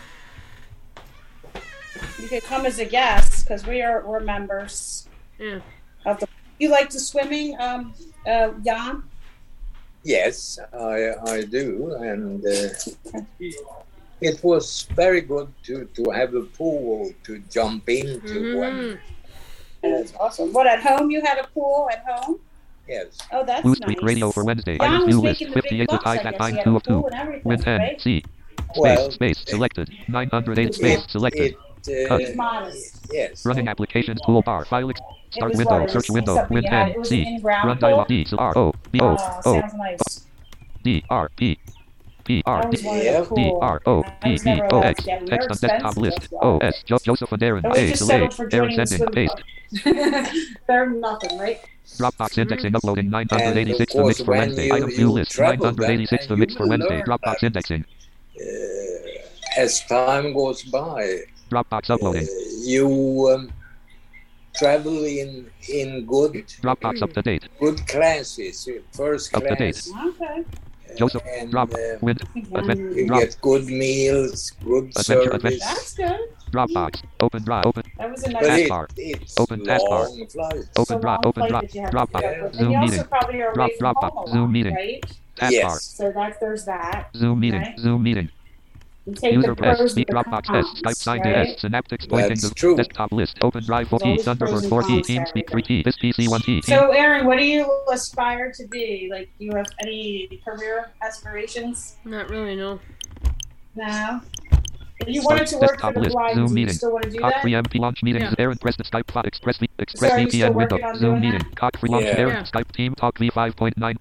[SPEAKER 2] You could come as a guest because we are we're members
[SPEAKER 3] Yeah.
[SPEAKER 2] of the. You like the swimming, um, uh, Jan?
[SPEAKER 4] Yes, I I do, and uh, it was very good to, to have a pool to jump into. When,
[SPEAKER 3] Mhm.
[SPEAKER 2] That's awesome. What, at home you had a pool at home?
[SPEAKER 4] yes,
[SPEAKER 2] Oh, that's
[SPEAKER 1] Boost
[SPEAKER 2] nice.
[SPEAKER 1] Week Radio for Wednesday.
[SPEAKER 2] Jan
[SPEAKER 1] Items
[SPEAKER 2] was
[SPEAKER 1] view list.
[SPEAKER 2] making the big
[SPEAKER 1] fifty-eight
[SPEAKER 2] bucks, I
[SPEAKER 1] type at
[SPEAKER 2] guess.
[SPEAKER 1] nine
[SPEAKER 2] He had
[SPEAKER 1] two
[SPEAKER 2] a
[SPEAKER 1] of two.
[SPEAKER 2] pool and everything,
[SPEAKER 1] Win ten.
[SPEAKER 2] right?
[SPEAKER 1] C. Space.
[SPEAKER 4] Well,
[SPEAKER 1] Space. Selected. nine hundred eight. Space.
[SPEAKER 4] it,
[SPEAKER 1] Selected.
[SPEAKER 4] it,
[SPEAKER 1] Cut.
[SPEAKER 4] uh,
[SPEAKER 2] Modest.
[SPEAKER 4] yes,
[SPEAKER 1] Running applications toolbar. File. Ex-
[SPEAKER 2] It
[SPEAKER 1] Start
[SPEAKER 2] was
[SPEAKER 1] window.
[SPEAKER 2] what? It was
[SPEAKER 1] Search window.
[SPEAKER 2] something
[SPEAKER 1] Win
[SPEAKER 2] you had-
[SPEAKER 1] ten.
[SPEAKER 2] It was
[SPEAKER 1] C.
[SPEAKER 2] an in-ground
[SPEAKER 1] Run
[SPEAKER 2] pool?
[SPEAKER 1] dialog. D. R O. B O.
[SPEAKER 2] Oh,
[SPEAKER 1] O.
[SPEAKER 2] sounds nice.
[SPEAKER 1] D. R. P. P.
[SPEAKER 2] I
[SPEAKER 1] R.
[SPEAKER 2] always
[SPEAKER 1] D.
[SPEAKER 2] wanted
[SPEAKER 4] Yeah.
[SPEAKER 2] a pool.
[SPEAKER 1] D. R. O.
[SPEAKER 2] I
[SPEAKER 1] P.
[SPEAKER 2] was
[SPEAKER 1] P.
[SPEAKER 2] never
[SPEAKER 1] O.
[SPEAKER 2] allowed
[SPEAKER 1] X.
[SPEAKER 2] to get them.
[SPEAKER 1] Text
[SPEAKER 2] They're
[SPEAKER 1] on desktop
[SPEAKER 2] expensive,
[SPEAKER 1] list.
[SPEAKER 2] that's why.
[SPEAKER 1] O. S. Jo- Joseph and Aaron.
[SPEAKER 2] I was
[SPEAKER 1] A.
[SPEAKER 2] just
[SPEAKER 1] Delay.
[SPEAKER 2] settled for
[SPEAKER 1] Aaron
[SPEAKER 2] joining the
[SPEAKER 1] sending.
[SPEAKER 2] swim
[SPEAKER 1] Paste.
[SPEAKER 2] club. They're nothing, right?
[SPEAKER 1] Dropbox indexing uploading nine
[SPEAKER 4] And
[SPEAKER 1] hundred
[SPEAKER 4] of
[SPEAKER 1] eighty-six the
[SPEAKER 4] course,
[SPEAKER 1] mix for
[SPEAKER 4] when
[SPEAKER 1] Wednesday.
[SPEAKER 4] you-
[SPEAKER 1] Item view
[SPEAKER 4] you
[SPEAKER 1] list nine
[SPEAKER 4] travel
[SPEAKER 1] hundred eighty-six
[SPEAKER 4] that,
[SPEAKER 1] the
[SPEAKER 4] and
[SPEAKER 1] mix
[SPEAKER 4] you
[SPEAKER 1] for
[SPEAKER 4] will
[SPEAKER 1] Wednesday.
[SPEAKER 4] learn
[SPEAKER 1] Dropbox
[SPEAKER 4] that.
[SPEAKER 1] indexing.
[SPEAKER 4] uh, as time goes by,
[SPEAKER 1] Dropbox
[SPEAKER 4] uh,
[SPEAKER 1] uploading.
[SPEAKER 4] you um, travel in in good
[SPEAKER 1] Dropbox up to date.
[SPEAKER 4] good classes, uh, first
[SPEAKER 1] Up to date.
[SPEAKER 4] class,
[SPEAKER 2] Okay.
[SPEAKER 1] Joseph.
[SPEAKER 4] and
[SPEAKER 1] Drop.
[SPEAKER 4] uh,
[SPEAKER 1] Win. Advent.
[SPEAKER 2] Mm,
[SPEAKER 4] you
[SPEAKER 1] Drop.
[SPEAKER 4] get good meals, good
[SPEAKER 1] Adventure, adventure.
[SPEAKER 4] service.
[SPEAKER 2] That's good.
[SPEAKER 1] Dropbox. Open drive. Open.
[SPEAKER 2] That was a
[SPEAKER 4] But
[SPEAKER 2] nice
[SPEAKER 4] it,
[SPEAKER 1] Taskbar.
[SPEAKER 4] it's
[SPEAKER 1] Open taskbar.
[SPEAKER 4] long flights.
[SPEAKER 1] Open
[SPEAKER 2] so
[SPEAKER 1] drive.
[SPEAKER 2] long
[SPEAKER 1] Open
[SPEAKER 2] flight
[SPEAKER 1] drive.
[SPEAKER 2] that you have to
[SPEAKER 1] Dropbox.
[SPEAKER 2] get with. And
[SPEAKER 1] Zoom
[SPEAKER 2] you also
[SPEAKER 1] meeting.
[SPEAKER 2] probably are
[SPEAKER 1] Drop.
[SPEAKER 2] away from
[SPEAKER 1] Dropbox.
[SPEAKER 2] home a
[SPEAKER 1] Zoom
[SPEAKER 2] lot,
[SPEAKER 1] meeting.
[SPEAKER 2] right?
[SPEAKER 1] Taskbar.
[SPEAKER 4] Yes.
[SPEAKER 2] So that there's that.
[SPEAKER 1] Zoom meeting.
[SPEAKER 2] Right.
[SPEAKER 1] Zoom meeting.
[SPEAKER 2] You take
[SPEAKER 1] User
[SPEAKER 2] the
[SPEAKER 1] S.
[SPEAKER 2] pros
[SPEAKER 1] Speak
[SPEAKER 2] with the
[SPEAKER 1] Dropbox
[SPEAKER 2] cons,
[SPEAKER 1] S. Skype signed
[SPEAKER 2] right?
[SPEAKER 1] S. Synaptics pointing
[SPEAKER 4] That's
[SPEAKER 1] to
[SPEAKER 4] true.
[SPEAKER 1] desktop list. Open drive four
[SPEAKER 2] There's
[SPEAKER 1] T.
[SPEAKER 2] always pros
[SPEAKER 1] Thunderbird
[SPEAKER 2] and
[SPEAKER 1] four T.
[SPEAKER 2] cons to
[SPEAKER 1] TeamSpeak
[SPEAKER 2] everything.
[SPEAKER 1] three T. This P C one T. Team.
[SPEAKER 2] So, Aaron, what do you aspire to be? Like, do you have any career aspirations?
[SPEAKER 3] Not really, no.
[SPEAKER 2] No. If you wanted to work for
[SPEAKER 1] Desktop
[SPEAKER 2] the
[SPEAKER 1] list.
[SPEAKER 2] blind,
[SPEAKER 1] Zoom
[SPEAKER 2] do you
[SPEAKER 1] meeting.
[SPEAKER 2] still want to do
[SPEAKER 1] Cock
[SPEAKER 2] that?
[SPEAKER 1] three M P launch meetings.
[SPEAKER 3] Yeah.
[SPEAKER 1] Aaron press the Skype file. Express V. Express
[SPEAKER 2] So are you
[SPEAKER 1] V P
[SPEAKER 2] still
[SPEAKER 1] N window.
[SPEAKER 2] working on
[SPEAKER 1] Zoom
[SPEAKER 2] doing
[SPEAKER 1] meeting.
[SPEAKER 2] that?
[SPEAKER 1] Cock free launch.
[SPEAKER 4] Yeah.
[SPEAKER 1] Aaron
[SPEAKER 3] Yeah.
[SPEAKER 1] Skype team talk V five point nine.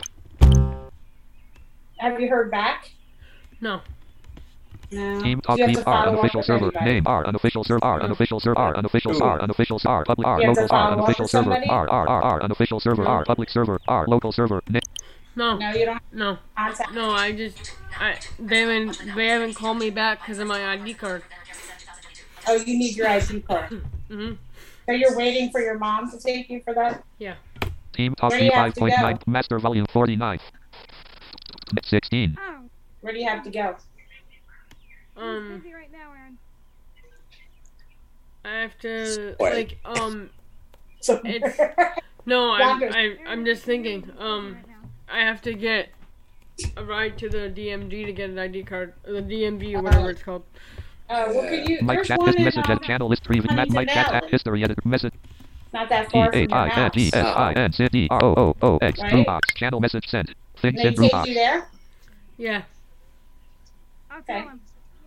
[SPEAKER 2] Have you heard back?
[SPEAKER 3] No.
[SPEAKER 2] No.
[SPEAKER 1] Team
[SPEAKER 2] Do
[SPEAKER 1] talk
[SPEAKER 2] you have
[SPEAKER 1] V
[SPEAKER 2] to
[SPEAKER 1] R
[SPEAKER 2] follow up
[SPEAKER 1] unofficial
[SPEAKER 2] with
[SPEAKER 1] server.
[SPEAKER 2] anybody?
[SPEAKER 1] Name R unofficial server R unofficial server R unofficial
[SPEAKER 4] True.
[SPEAKER 1] R unofficial R public R
[SPEAKER 2] You have to
[SPEAKER 1] local R
[SPEAKER 2] follow up
[SPEAKER 1] unofficial
[SPEAKER 2] with
[SPEAKER 1] server
[SPEAKER 2] somebody?
[SPEAKER 1] R R R R unofficial server R public server R local server. Na-
[SPEAKER 3] No.
[SPEAKER 2] No, you don't
[SPEAKER 3] No.
[SPEAKER 2] contact.
[SPEAKER 3] No, I just, I, they haven't, they haven't called me back because of my I D card.
[SPEAKER 2] Oh, you need your I D card.
[SPEAKER 3] Mm-hmm.
[SPEAKER 2] So you're waiting for your mom to take you for that?
[SPEAKER 3] Yeah.
[SPEAKER 1] Team talk
[SPEAKER 2] Where do
[SPEAKER 1] V
[SPEAKER 2] you have
[SPEAKER 1] five
[SPEAKER 2] to
[SPEAKER 1] point nine
[SPEAKER 2] go?
[SPEAKER 1] master volume forty-nine. sixteen.
[SPEAKER 2] Where do you have to go?
[SPEAKER 3] Um,
[SPEAKER 5] Busy right now, Aaron.
[SPEAKER 3] I have to,
[SPEAKER 4] Wait.
[SPEAKER 3] like, um,
[SPEAKER 2] So
[SPEAKER 3] It's- no, I'm,
[SPEAKER 2] Roger.
[SPEAKER 3] I, I'm just thinking, um,
[SPEAKER 5] Right now.
[SPEAKER 3] I have to get a ride to the D M V to get an I D card, or the D M V or whatever it's called.
[SPEAKER 2] Uh, well, could you?
[SPEAKER 1] Mike
[SPEAKER 2] There's
[SPEAKER 1] chat
[SPEAKER 2] one
[SPEAKER 1] this
[SPEAKER 2] in,
[SPEAKER 1] message
[SPEAKER 2] um,
[SPEAKER 1] at channel list three. Mike
[SPEAKER 2] Huntington
[SPEAKER 1] chat
[SPEAKER 2] Valley.
[SPEAKER 1] at history edit message.
[SPEAKER 2] not that
[SPEAKER 1] E
[SPEAKER 2] far from
[SPEAKER 1] H
[SPEAKER 2] your
[SPEAKER 1] I N G S
[SPEAKER 2] house.
[SPEAKER 1] I N C D R O O O X
[SPEAKER 2] Right?
[SPEAKER 1] Drew box channel message sent. Things
[SPEAKER 2] They
[SPEAKER 1] in Drew
[SPEAKER 2] take
[SPEAKER 1] box.
[SPEAKER 2] you there?
[SPEAKER 3] Yeah.
[SPEAKER 5] I'll tell
[SPEAKER 2] Okay.
[SPEAKER 5] him.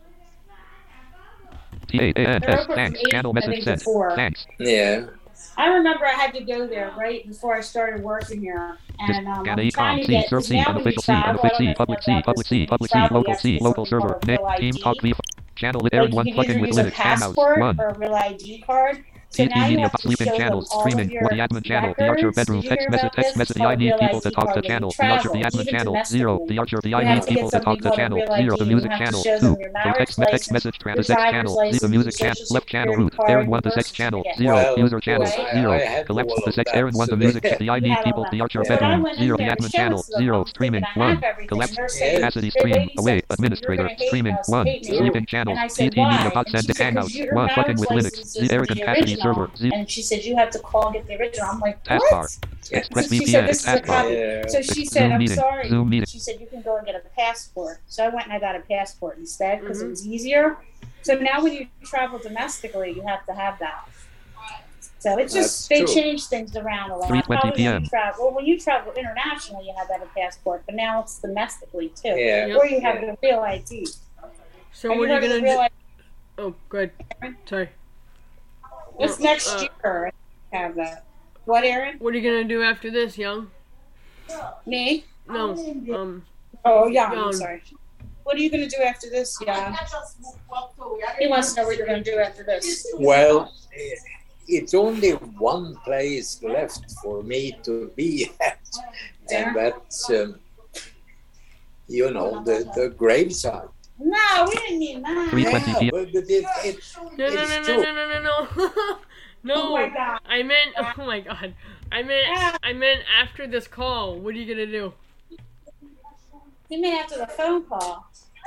[SPEAKER 1] T A N
[SPEAKER 2] They're
[SPEAKER 1] S
[SPEAKER 2] open from
[SPEAKER 1] thanks
[SPEAKER 2] eight,
[SPEAKER 1] channel
[SPEAKER 2] I
[SPEAKER 1] message
[SPEAKER 2] think, to
[SPEAKER 1] sent.
[SPEAKER 2] four.
[SPEAKER 1] Thanks.
[SPEAKER 4] Yeah.
[SPEAKER 2] I remember I had to go there right before I started working here, and um,
[SPEAKER 1] Scanner
[SPEAKER 2] I'm trying
[SPEAKER 1] econ
[SPEAKER 2] to
[SPEAKER 1] C
[SPEAKER 2] get.
[SPEAKER 1] serve
[SPEAKER 2] 'cause
[SPEAKER 1] C
[SPEAKER 2] now when you
[SPEAKER 1] unofficial C
[SPEAKER 2] travel, I
[SPEAKER 1] unofficial
[SPEAKER 2] don't
[SPEAKER 1] C
[SPEAKER 2] know
[SPEAKER 1] public
[SPEAKER 2] if
[SPEAKER 1] C
[SPEAKER 2] about
[SPEAKER 1] public
[SPEAKER 2] this,
[SPEAKER 1] C
[SPEAKER 2] when you
[SPEAKER 1] public C
[SPEAKER 2] travel, you
[SPEAKER 1] local
[SPEAKER 2] have to
[SPEAKER 1] C
[SPEAKER 2] get
[SPEAKER 1] local
[SPEAKER 2] something
[SPEAKER 1] server
[SPEAKER 2] called a
[SPEAKER 1] Nick
[SPEAKER 2] real
[SPEAKER 1] team
[SPEAKER 2] I D.
[SPEAKER 1] talk V channel
[SPEAKER 2] Like
[SPEAKER 1] Aaron
[SPEAKER 2] you
[SPEAKER 1] one
[SPEAKER 2] can
[SPEAKER 1] fucking
[SPEAKER 2] either
[SPEAKER 1] with
[SPEAKER 2] use a
[SPEAKER 1] Linux Townhouse
[SPEAKER 2] passport
[SPEAKER 1] one.
[SPEAKER 2] or a real I D card. So
[SPEAKER 1] T T
[SPEAKER 2] now you
[SPEAKER 1] Media
[SPEAKER 2] have to
[SPEAKER 1] sleeping
[SPEAKER 2] show them
[SPEAKER 1] channels
[SPEAKER 2] all of
[SPEAKER 1] streaming
[SPEAKER 2] your
[SPEAKER 1] the admin channel the Archer
[SPEAKER 2] records. Did
[SPEAKER 1] bedroom
[SPEAKER 2] you
[SPEAKER 1] text
[SPEAKER 2] hear
[SPEAKER 1] message
[SPEAKER 2] about
[SPEAKER 1] text
[SPEAKER 2] this?
[SPEAKER 1] message
[SPEAKER 2] It's
[SPEAKER 1] the I
[SPEAKER 2] called
[SPEAKER 1] need
[SPEAKER 2] real
[SPEAKER 1] people to
[SPEAKER 2] I D
[SPEAKER 1] talk to
[SPEAKER 2] card when you
[SPEAKER 1] channel the Archer the
[SPEAKER 2] travel,
[SPEAKER 1] admin
[SPEAKER 2] even
[SPEAKER 1] channel zero
[SPEAKER 2] domestically.
[SPEAKER 1] the Archer the
[SPEAKER 2] You
[SPEAKER 1] I
[SPEAKER 2] have
[SPEAKER 1] need
[SPEAKER 2] to get
[SPEAKER 1] people to talk
[SPEAKER 2] something
[SPEAKER 1] to
[SPEAKER 2] called a
[SPEAKER 1] channel
[SPEAKER 2] real I
[SPEAKER 1] zero
[SPEAKER 2] D.
[SPEAKER 1] the
[SPEAKER 2] You
[SPEAKER 1] music
[SPEAKER 2] have to
[SPEAKER 1] channel
[SPEAKER 2] show
[SPEAKER 1] two
[SPEAKER 2] them your
[SPEAKER 1] the
[SPEAKER 2] marriage
[SPEAKER 1] text text
[SPEAKER 2] license,
[SPEAKER 1] message
[SPEAKER 2] your
[SPEAKER 1] trans sex
[SPEAKER 2] driver's
[SPEAKER 1] channel the
[SPEAKER 2] license,
[SPEAKER 1] music
[SPEAKER 2] your
[SPEAKER 1] channel
[SPEAKER 2] social
[SPEAKER 1] left channel
[SPEAKER 2] security
[SPEAKER 1] root
[SPEAKER 2] card,
[SPEAKER 1] Aaron
[SPEAKER 2] your
[SPEAKER 1] one the
[SPEAKER 2] birth
[SPEAKER 1] sex channel
[SPEAKER 2] certificate.
[SPEAKER 1] zero
[SPEAKER 4] Well,
[SPEAKER 1] user
[SPEAKER 4] of
[SPEAKER 1] channel
[SPEAKER 4] course,
[SPEAKER 2] Right?
[SPEAKER 4] I,
[SPEAKER 1] zero
[SPEAKER 4] I had
[SPEAKER 1] collapse
[SPEAKER 4] all
[SPEAKER 1] the
[SPEAKER 4] of
[SPEAKER 1] sex
[SPEAKER 4] that.
[SPEAKER 1] Aaron one
[SPEAKER 4] So
[SPEAKER 1] the music
[SPEAKER 4] that-
[SPEAKER 1] the I
[SPEAKER 2] You
[SPEAKER 1] need
[SPEAKER 2] had all
[SPEAKER 1] people
[SPEAKER 2] that.
[SPEAKER 1] the Archer
[SPEAKER 2] So when I
[SPEAKER 1] bedroom
[SPEAKER 2] went in
[SPEAKER 1] zero the
[SPEAKER 2] there to
[SPEAKER 1] admin
[SPEAKER 2] show
[SPEAKER 1] channel
[SPEAKER 2] it to them,
[SPEAKER 1] zero
[SPEAKER 2] I'm
[SPEAKER 1] streaming
[SPEAKER 2] thinking I
[SPEAKER 1] one
[SPEAKER 2] have everything.
[SPEAKER 1] collapse
[SPEAKER 2] And they're saying,
[SPEAKER 1] capacity
[SPEAKER 2] the
[SPEAKER 1] stream
[SPEAKER 2] lady
[SPEAKER 1] away
[SPEAKER 2] said, you're
[SPEAKER 1] administrator
[SPEAKER 2] gonna hate
[SPEAKER 1] streaming
[SPEAKER 2] us,
[SPEAKER 1] one
[SPEAKER 2] hate me.
[SPEAKER 1] sleeping channel
[SPEAKER 2] And I
[SPEAKER 1] T
[SPEAKER 2] said,
[SPEAKER 1] T Media
[SPEAKER 2] why?
[SPEAKER 1] box
[SPEAKER 2] And she
[SPEAKER 1] send
[SPEAKER 2] said,
[SPEAKER 1] hangouts
[SPEAKER 2] because your
[SPEAKER 1] one fucking
[SPEAKER 2] marriage
[SPEAKER 1] with Linux
[SPEAKER 2] license
[SPEAKER 1] the
[SPEAKER 2] is
[SPEAKER 1] Eric
[SPEAKER 2] the
[SPEAKER 1] capacity server
[SPEAKER 2] original.
[SPEAKER 1] zero
[SPEAKER 2] And she said, you have to call and get the original. I'm like,
[SPEAKER 1] taskbar
[SPEAKER 2] what?
[SPEAKER 1] Express
[SPEAKER 2] So she said,
[SPEAKER 1] V P N
[SPEAKER 2] this is a
[SPEAKER 1] taskbar
[SPEAKER 2] copy.
[SPEAKER 4] Yeah.
[SPEAKER 2] So she
[SPEAKER 1] Zoom
[SPEAKER 2] said, I'm
[SPEAKER 1] meeting,
[SPEAKER 2] sorry.
[SPEAKER 1] Zoom meeting.
[SPEAKER 2] She said, you can go and get a passport. So I went and I got a passport instead because
[SPEAKER 3] Mhm.
[SPEAKER 2] it was easier. So now when you travel domestically, you have to have that. So it's just,
[SPEAKER 4] That's
[SPEAKER 2] they
[SPEAKER 4] true.
[SPEAKER 2] change things around a lot.
[SPEAKER 1] three twenty
[SPEAKER 2] Probably when
[SPEAKER 1] p.m.
[SPEAKER 2] you travel, well, when you travel internationally, you have to have a passport, but now it's domestically too.
[SPEAKER 4] Yeah.
[SPEAKER 2] Or you have
[SPEAKER 4] Yeah.
[SPEAKER 2] the real I D.
[SPEAKER 3] So
[SPEAKER 2] Have
[SPEAKER 3] what are you
[SPEAKER 2] heard of
[SPEAKER 3] gonna
[SPEAKER 2] the real
[SPEAKER 3] do?
[SPEAKER 2] I D?
[SPEAKER 3] Oh, good. Sorry.
[SPEAKER 2] It's
[SPEAKER 3] Uh,
[SPEAKER 2] next
[SPEAKER 3] uh,
[SPEAKER 2] year. I have that. What, Aaron?
[SPEAKER 3] What are you gonna do after this, young?
[SPEAKER 2] Me?
[SPEAKER 3] No. Um.
[SPEAKER 2] Oh, yeah,
[SPEAKER 3] Jan.
[SPEAKER 2] I'm sorry. What are you going to do after this? Yeah. He wants to know what you're going to do after this.
[SPEAKER 4] Well, eh, it's only one place left for me to be at, and that's, um, you know, the, the graveside.
[SPEAKER 2] No, we didn't mean that.
[SPEAKER 1] three twenty
[SPEAKER 4] Yeah,
[SPEAKER 1] p m.
[SPEAKER 4] but, but it, it,
[SPEAKER 3] No, no, no,
[SPEAKER 4] it's
[SPEAKER 3] no,
[SPEAKER 4] true.
[SPEAKER 3] no, no, no, no. No.
[SPEAKER 2] Oh my God.
[SPEAKER 3] I meant. Oh my God. I meant. I meant after this call. What are you gonna do?
[SPEAKER 2] You mean after the phone call?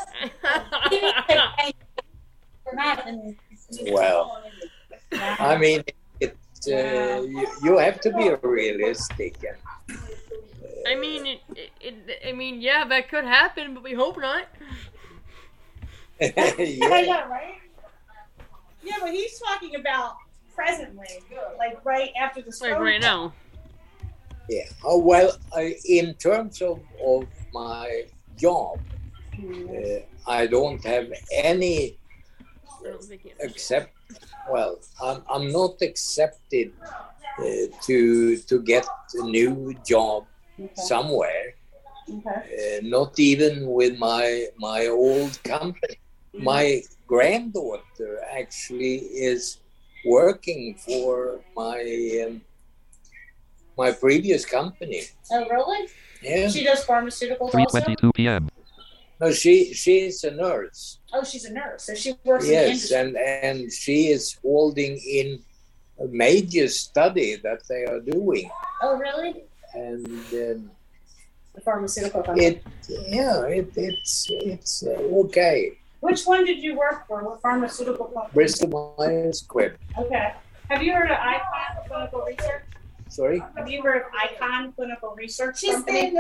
[SPEAKER 2] Not in-
[SPEAKER 4] Well, I mean, it, uh, you, you have to be realistic. And,
[SPEAKER 3] I mean, it, it, it. I mean, yeah, that could happen, but we hope not.
[SPEAKER 2] I
[SPEAKER 4] yeah.
[SPEAKER 2] know, right? Yeah, but he's talking about presently, like right after the
[SPEAKER 3] Like
[SPEAKER 2] phone
[SPEAKER 3] right
[SPEAKER 2] call.
[SPEAKER 3] now.
[SPEAKER 4] Yeah. Oh, well, I, in terms of, of my job, uh, I don't have any
[SPEAKER 3] I don't think it-
[SPEAKER 4] accept. Well, I'm I'm not accepted uh, to to get a new job
[SPEAKER 2] Okay.
[SPEAKER 4] somewhere.
[SPEAKER 2] Okay.
[SPEAKER 4] Uh, not even with my my old company. My granddaughter actually is working for my um, my previous company.
[SPEAKER 2] Oh, really?
[SPEAKER 4] Yeah.
[SPEAKER 2] She does pharmaceuticals
[SPEAKER 1] three
[SPEAKER 2] also?
[SPEAKER 1] twenty-two p m.
[SPEAKER 4] No, she she's a nurse.
[SPEAKER 2] Oh, she's a nurse, so she works in the
[SPEAKER 4] Yes,
[SPEAKER 2] industry.
[SPEAKER 4] and and she is holding in a major study that they are doing,
[SPEAKER 2] Oh, really?
[SPEAKER 4] and um,
[SPEAKER 2] The pharmaceutical company.
[SPEAKER 4] it yeah it it's it's uh, okay.
[SPEAKER 2] Which one did you work for? What pharmaceutical company?
[SPEAKER 4] Bristol Myers Squibb.
[SPEAKER 2] Okay. Have you heard of ICON Clinical Research?
[SPEAKER 4] Sorry.
[SPEAKER 2] Have you heard of ICON Clinical Research Company?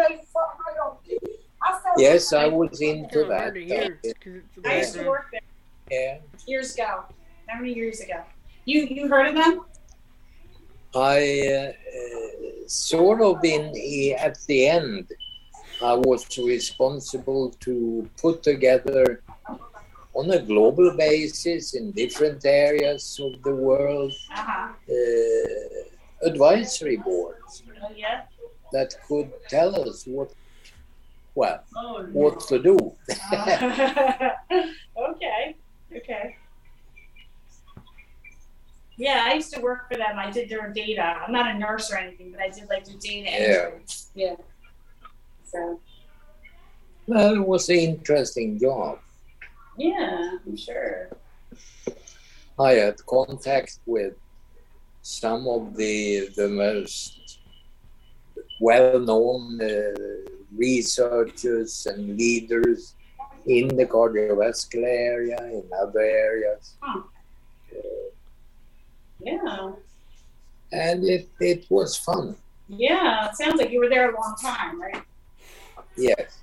[SPEAKER 4] Yes, I was into
[SPEAKER 3] Kinda
[SPEAKER 4] that.
[SPEAKER 3] hard to hear, 'cause it's the
[SPEAKER 2] I used to
[SPEAKER 3] background.
[SPEAKER 2] work there
[SPEAKER 4] Yeah,
[SPEAKER 2] years ago. How many years ago? You you heard of them?
[SPEAKER 4] I uh, uh, sort of in the, at the end, I was responsible to put together on a global basis in different areas of the world
[SPEAKER 2] Uh-huh.
[SPEAKER 4] uh, advisory boards
[SPEAKER 2] Oh, yeah?
[SPEAKER 4] that could tell us what, well,
[SPEAKER 2] Oh,
[SPEAKER 4] what to do.
[SPEAKER 2] okay. Okay. Yeah, I used to work for them. I did their data. I'm not a nurse or anything, but I did like the data entry. Yeah. So,
[SPEAKER 4] Well, it was an interesting job.
[SPEAKER 2] yeah, I'm sure.
[SPEAKER 4] I had contact with some of the the most well-known uh, researchers and leaders in the cardiovascular area, in other areas,
[SPEAKER 2] Huh. Yeah.
[SPEAKER 4] and it, it was fun.
[SPEAKER 2] Yeah, it sounds like you were there a long time, right?
[SPEAKER 4] Yes.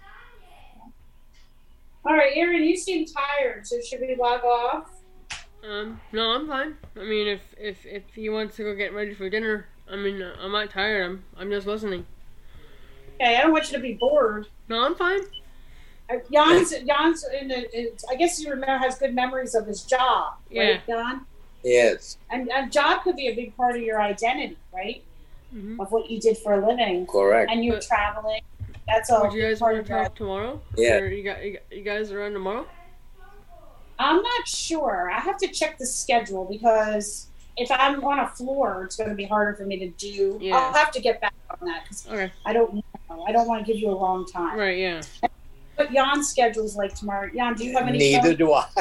[SPEAKER 2] All right, Aaron, you seem tired, so should we log off?
[SPEAKER 3] Um, no, I'm fine. I mean, if if if he wants to go get ready for dinner, I mean, uh, I'm not tired. I'm I'm just listening.
[SPEAKER 2] Okay, I don't want you to be bored.
[SPEAKER 3] No, I'm fine.
[SPEAKER 2] Uh, Jan's, Jan's in the, in, I guess you remember, has good memories of his job, right, Jan?
[SPEAKER 4] Yes,
[SPEAKER 2] And, and job could be a big part of your identity, right?
[SPEAKER 3] Mm-hmm.
[SPEAKER 2] Of what you did for a living.
[SPEAKER 4] correct.
[SPEAKER 2] And you're
[SPEAKER 3] But-
[SPEAKER 2] traveling. That's all
[SPEAKER 3] Would you guys
[SPEAKER 2] part
[SPEAKER 3] want
[SPEAKER 2] of
[SPEAKER 3] to
[SPEAKER 2] your
[SPEAKER 3] talk tomorrow?
[SPEAKER 4] Yeah.
[SPEAKER 3] Or you got you, got- you guys are on tomorrow?
[SPEAKER 2] I'm not sure. I have to check the schedule because if I'm on a floor, it's going to be harder for me to do.
[SPEAKER 3] Yeah.
[SPEAKER 2] I'll have to get back on that because
[SPEAKER 3] Okay.
[SPEAKER 2] I don't know. I don't want to give you a wrong time.
[SPEAKER 3] Right. Yeah.
[SPEAKER 2] What Jan's schedule is like tomorrow. Jan, do you have any?
[SPEAKER 4] Neither do I.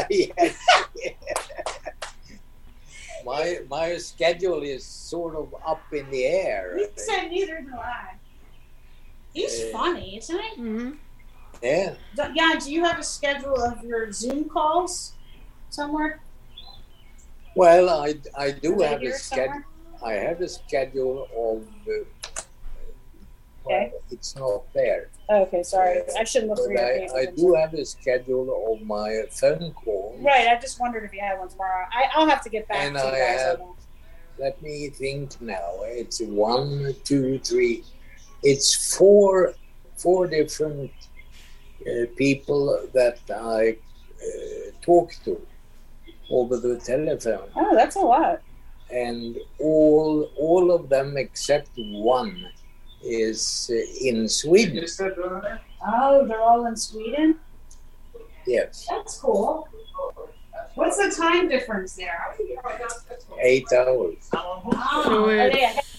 [SPEAKER 4] my my schedule is sort of up in the air.
[SPEAKER 2] You said neither do I. He's
[SPEAKER 4] Uh,
[SPEAKER 2] funny, isn't he?
[SPEAKER 3] Mm-hmm.
[SPEAKER 4] Yeah.
[SPEAKER 2] Do- Jan, do you have a schedule of your Zoom calls somewhere?
[SPEAKER 4] Well, I, I do
[SPEAKER 2] Are they
[SPEAKER 4] have a
[SPEAKER 2] here
[SPEAKER 4] schedule.
[SPEAKER 2] somewhere?
[SPEAKER 4] I have a schedule of. Uh, well,
[SPEAKER 2] Okay.
[SPEAKER 4] it's not there.
[SPEAKER 2] Oh, okay, sorry. I shouldn't look
[SPEAKER 4] But
[SPEAKER 2] through your
[SPEAKER 4] I,
[SPEAKER 2] paper.
[SPEAKER 4] I do have a schedule of my phone calls.
[SPEAKER 2] Right, I just wondered if you had one tomorrow. I, I'll have to get back
[SPEAKER 4] And
[SPEAKER 2] to you
[SPEAKER 4] I
[SPEAKER 2] guys
[SPEAKER 4] have-
[SPEAKER 2] on that.
[SPEAKER 4] Let me think now. It's one, two, three. It's four, four different uh, people that I uh, talk to over the telephone,
[SPEAKER 2] Oh, that's a lot.
[SPEAKER 4] and all all of them except one is uh, in Sweden.
[SPEAKER 2] Oh, they're all in Sweden?
[SPEAKER 4] Yes,
[SPEAKER 2] That's cool. What's the time difference there?
[SPEAKER 4] eight hours.
[SPEAKER 2] Oh,
[SPEAKER 3] So
[SPEAKER 2] are they
[SPEAKER 3] it's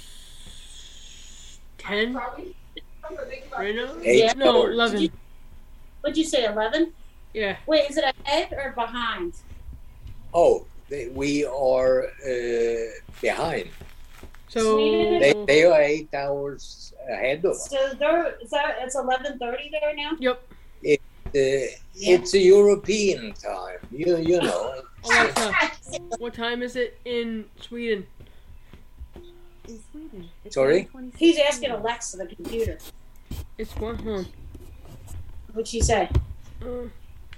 [SPEAKER 3] ten right now?
[SPEAKER 4] Eight
[SPEAKER 2] Yeah.
[SPEAKER 3] No,
[SPEAKER 4] hours.
[SPEAKER 3] eleven.
[SPEAKER 2] What'd you say, eleven?
[SPEAKER 3] Yeah.
[SPEAKER 2] Wait, is it ahead or behind?
[SPEAKER 4] Oh, they, we are uh, behind.
[SPEAKER 3] So
[SPEAKER 2] Sweden
[SPEAKER 4] They, they are eight hours ahead of us.
[SPEAKER 2] So there, is that, it's eleven thirty there now?
[SPEAKER 3] Yep.
[SPEAKER 4] Uh, It's a European time. You you know.
[SPEAKER 3] Alexa, what time is it in Sweden?
[SPEAKER 6] In Sweden, it's
[SPEAKER 4] Sorry?
[SPEAKER 6] nine twenty-six
[SPEAKER 2] He's asking
[SPEAKER 6] p m
[SPEAKER 2] Alexa, the computer.
[SPEAKER 3] It's one. Hold on.
[SPEAKER 2] What'd she say?
[SPEAKER 3] Uh,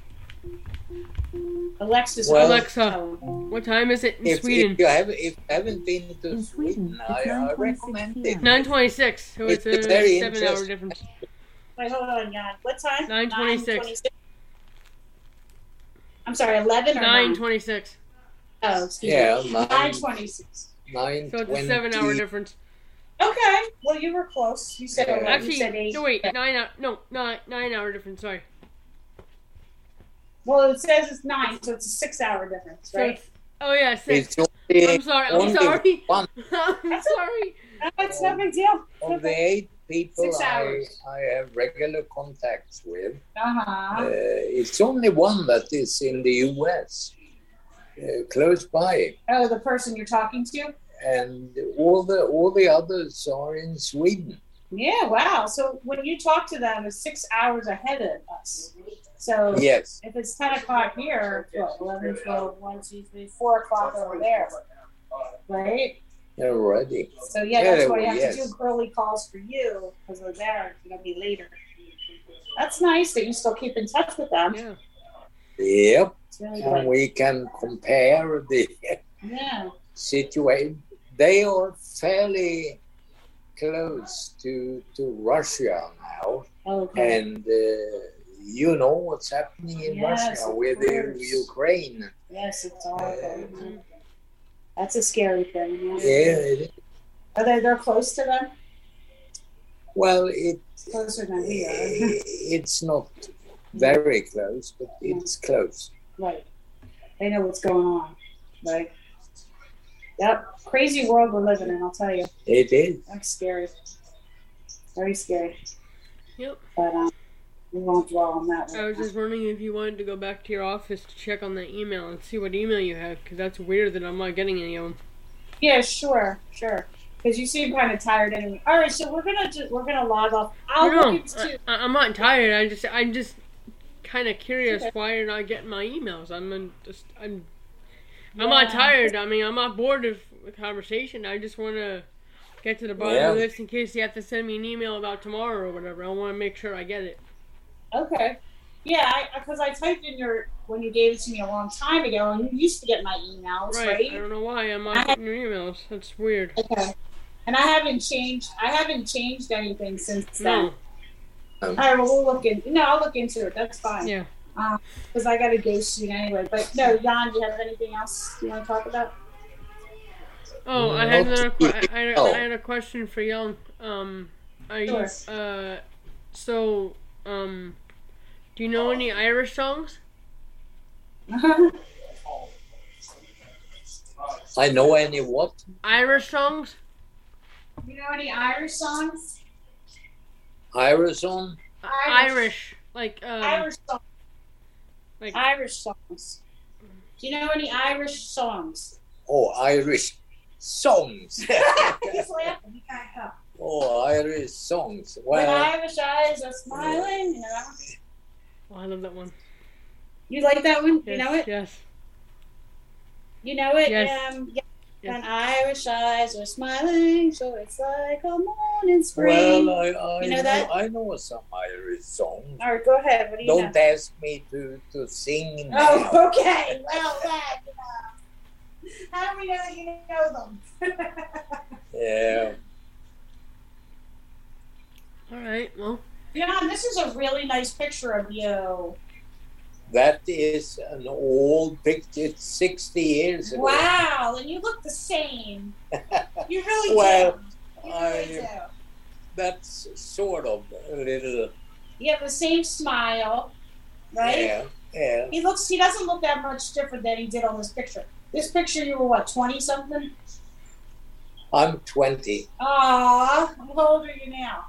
[SPEAKER 2] Alexa's
[SPEAKER 4] Well-
[SPEAKER 3] Alexa,
[SPEAKER 2] Oh.
[SPEAKER 3] what time is it in
[SPEAKER 4] If,
[SPEAKER 3] Sweden?
[SPEAKER 4] if you have if you haven't been to
[SPEAKER 6] In
[SPEAKER 4] Sweden,
[SPEAKER 6] Sweden,
[SPEAKER 4] I,
[SPEAKER 6] it's
[SPEAKER 4] I
[SPEAKER 6] nine twenty-six
[SPEAKER 4] recommend
[SPEAKER 6] p m
[SPEAKER 4] it.
[SPEAKER 3] Nine twenty-six. So it's,
[SPEAKER 4] It's
[SPEAKER 3] a
[SPEAKER 4] very
[SPEAKER 3] seven-hour
[SPEAKER 4] interesting.
[SPEAKER 3] difference.
[SPEAKER 2] Wait, hold on, Jan. What time?
[SPEAKER 3] nine twenty-six.
[SPEAKER 2] nine twenty-six? I'm sorry, eleven or
[SPEAKER 3] Nine
[SPEAKER 2] nine?
[SPEAKER 3] twenty-six.
[SPEAKER 2] Oh, excuse
[SPEAKER 4] Yeah,
[SPEAKER 2] me.
[SPEAKER 4] nine-
[SPEAKER 2] nine twenty-six.
[SPEAKER 4] Nine
[SPEAKER 3] So it's a seven-hour
[SPEAKER 4] twenty.
[SPEAKER 3] difference.
[SPEAKER 2] Okay, well, you were close. You said
[SPEAKER 4] Yeah.
[SPEAKER 2] eleven.
[SPEAKER 3] Actually,
[SPEAKER 2] you said eight.
[SPEAKER 3] no wait, nine. hou- No, nine. Nine-hour difference. Sorry.
[SPEAKER 2] Well, it says it's nine, so it's a six-hour difference,
[SPEAKER 3] So
[SPEAKER 2] right?
[SPEAKER 3] it's, oh yeah, six.
[SPEAKER 4] It's only,
[SPEAKER 3] I'm sorry. I'm
[SPEAKER 4] only
[SPEAKER 3] sorry.
[SPEAKER 4] one
[SPEAKER 3] I'm
[SPEAKER 2] That's
[SPEAKER 3] sorry.
[SPEAKER 2] Oh, it's no big deal.
[SPEAKER 4] of the eight people
[SPEAKER 2] Six
[SPEAKER 4] I,
[SPEAKER 2] hours.
[SPEAKER 4] I have regular contacts with.
[SPEAKER 2] Uh-huh.
[SPEAKER 4] Uh, it's only one that is in the U S, uh, close by,
[SPEAKER 2] Oh, the person you're talking to?
[SPEAKER 4] and all the all the others are in Sweden.
[SPEAKER 2] Yeah, wow. So when you talk to them, it's six hours ahead of us. So
[SPEAKER 4] Yes,
[SPEAKER 2] if it's ten o'clock here, what, eleven, twelve, one, two, three, four o'clock over there, right?
[SPEAKER 4] already.
[SPEAKER 2] So yeah, that's
[SPEAKER 4] Yeah,
[SPEAKER 2] why I have
[SPEAKER 4] yes.
[SPEAKER 2] to do early calls for you because we're there. It's gonna be later. That's nice that you still keep in touch with them.
[SPEAKER 3] Yeah.
[SPEAKER 4] Yep,
[SPEAKER 2] It's really
[SPEAKER 4] and
[SPEAKER 2] good.
[SPEAKER 4] we can compare the
[SPEAKER 2] Yeah.
[SPEAKER 4] situation. They are fairly close to to Russia now,
[SPEAKER 2] Okay.
[SPEAKER 4] and uh, you know what's happening in
[SPEAKER 2] Yes,
[SPEAKER 4] Russia
[SPEAKER 2] of
[SPEAKER 4] with the
[SPEAKER 2] course.
[SPEAKER 4] Ukraine.
[SPEAKER 2] Yes, it's all. That's a scary thing.
[SPEAKER 4] Yeah,
[SPEAKER 2] Yeah.
[SPEAKER 4] it,
[SPEAKER 2] Are they? They're close to them.
[SPEAKER 4] well, it
[SPEAKER 2] Closer than we are.
[SPEAKER 4] it's not very close, but it's close.
[SPEAKER 2] Right. They know what's going on. Right. Yep. Crazy world we're living in. I'll tell you.
[SPEAKER 4] It is.
[SPEAKER 2] That's scary. Very scary.
[SPEAKER 3] Yep.
[SPEAKER 2] But um, we won't dwell on that.
[SPEAKER 3] I was just wondering if you wanted to go back to your office to check on the email and see what email you have, because that's weird that I'm not getting any of them.
[SPEAKER 2] Yeah, sure, sure. Because you seem kind of tired anyway. All right, so we're gonna just we're gonna log off. I'll
[SPEAKER 3] no,
[SPEAKER 2] look
[SPEAKER 3] no,
[SPEAKER 2] into.
[SPEAKER 3] I, I'm not tired. I just, I'm just kind of curious
[SPEAKER 2] Okay.
[SPEAKER 3] why you're not getting my emails. I'm in- just, I'm, I'm
[SPEAKER 2] Yeah.
[SPEAKER 3] not tired. I mean, I'm not bored of the conversation. I just want to get to the bottom
[SPEAKER 4] Yeah.
[SPEAKER 3] of this in case you have to send me an email about tomorrow or whatever. I want to make sure I get it.
[SPEAKER 2] Okay. Yeah, because I, I typed in your when you gave it to me a long time ago, and you used to get my emails,
[SPEAKER 3] Right.
[SPEAKER 2] right?
[SPEAKER 3] I don't know why I'm not
[SPEAKER 2] I-
[SPEAKER 3] getting your emails. That's weird.
[SPEAKER 2] Okay. And I haven't changed. I haven't changed anything since then.
[SPEAKER 3] No.
[SPEAKER 2] All right. Well, we'll look in. No, I'll look into it. That's fine.
[SPEAKER 3] Yeah.
[SPEAKER 2] Because I got to go soon anyway. But no, Jan, do you have anything else you want to talk about?
[SPEAKER 3] Oh, I had
[SPEAKER 4] Not
[SPEAKER 3] another. Que- I, I, had a-
[SPEAKER 4] Oh.
[SPEAKER 3] I had a question for Young. Um, are you,
[SPEAKER 2] Sure.
[SPEAKER 3] uh, so um, do you know any Irish songs?
[SPEAKER 4] I know any what?
[SPEAKER 3] Irish songs?
[SPEAKER 2] You know any Irish songs?
[SPEAKER 4] Irison?
[SPEAKER 3] Irish, Irish like um,
[SPEAKER 2] Irish songs.
[SPEAKER 3] like
[SPEAKER 2] Irish songs. Do you know any Irish songs?
[SPEAKER 4] Oh, Irish songs.
[SPEAKER 2] He's laughing. He can't help.
[SPEAKER 4] Oh, Irish songs.
[SPEAKER 2] When
[SPEAKER 4] Well,
[SPEAKER 2] Irish eyes are smiling, you know that one?
[SPEAKER 3] oh, I love that one.
[SPEAKER 2] You like that one?
[SPEAKER 3] Yes,
[SPEAKER 2] You know it?
[SPEAKER 3] Yes.
[SPEAKER 2] You know it?
[SPEAKER 3] Yes.
[SPEAKER 2] Um, yeah.
[SPEAKER 3] Yes.
[SPEAKER 2] When Irish eyes are smiling, so it's like a morning spring.
[SPEAKER 4] well, I, I
[SPEAKER 2] You know
[SPEAKER 4] know,
[SPEAKER 2] that?
[SPEAKER 4] I know some Irish songs.
[SPEAKER 2] All right, go ahead. What do you
[SPEAKER 4] Don't
[SPEAKER 2] know?
[SPEAKER 4] ask me to, to sing. now.
[SPEAKER 2] Oh, okay. Well, that, you know. How do we know that you know them?
[SPEAKER 4] Yeah.
[SPEAKER 3] All right. Well,
[SPEAKER 2] Yeah, this is a really nice picture of you.
[SPEAKER 4] That is an old picture. It's sixty years ago.
[SPEAKER 2] Wow, and you look the same. You really
[SPEAKER 4] Well,
[SPEAKER 2] do. You
[SPEAKER 4] I-
[SPEAKER 2] really do.
[SPEAKER 4] that's sort of a little.
[SPEAKER 2] You have the same smile, right?
[SPEAKER 4] Yeah, yeah.
[SPEAKER 2] He looks. He doesn't look that much different than he did on this picture. This picture, you were what, twenty something?
[SPEAKER 4] I'm twenty.
[SPEAKER 2] Ah, how old are you now?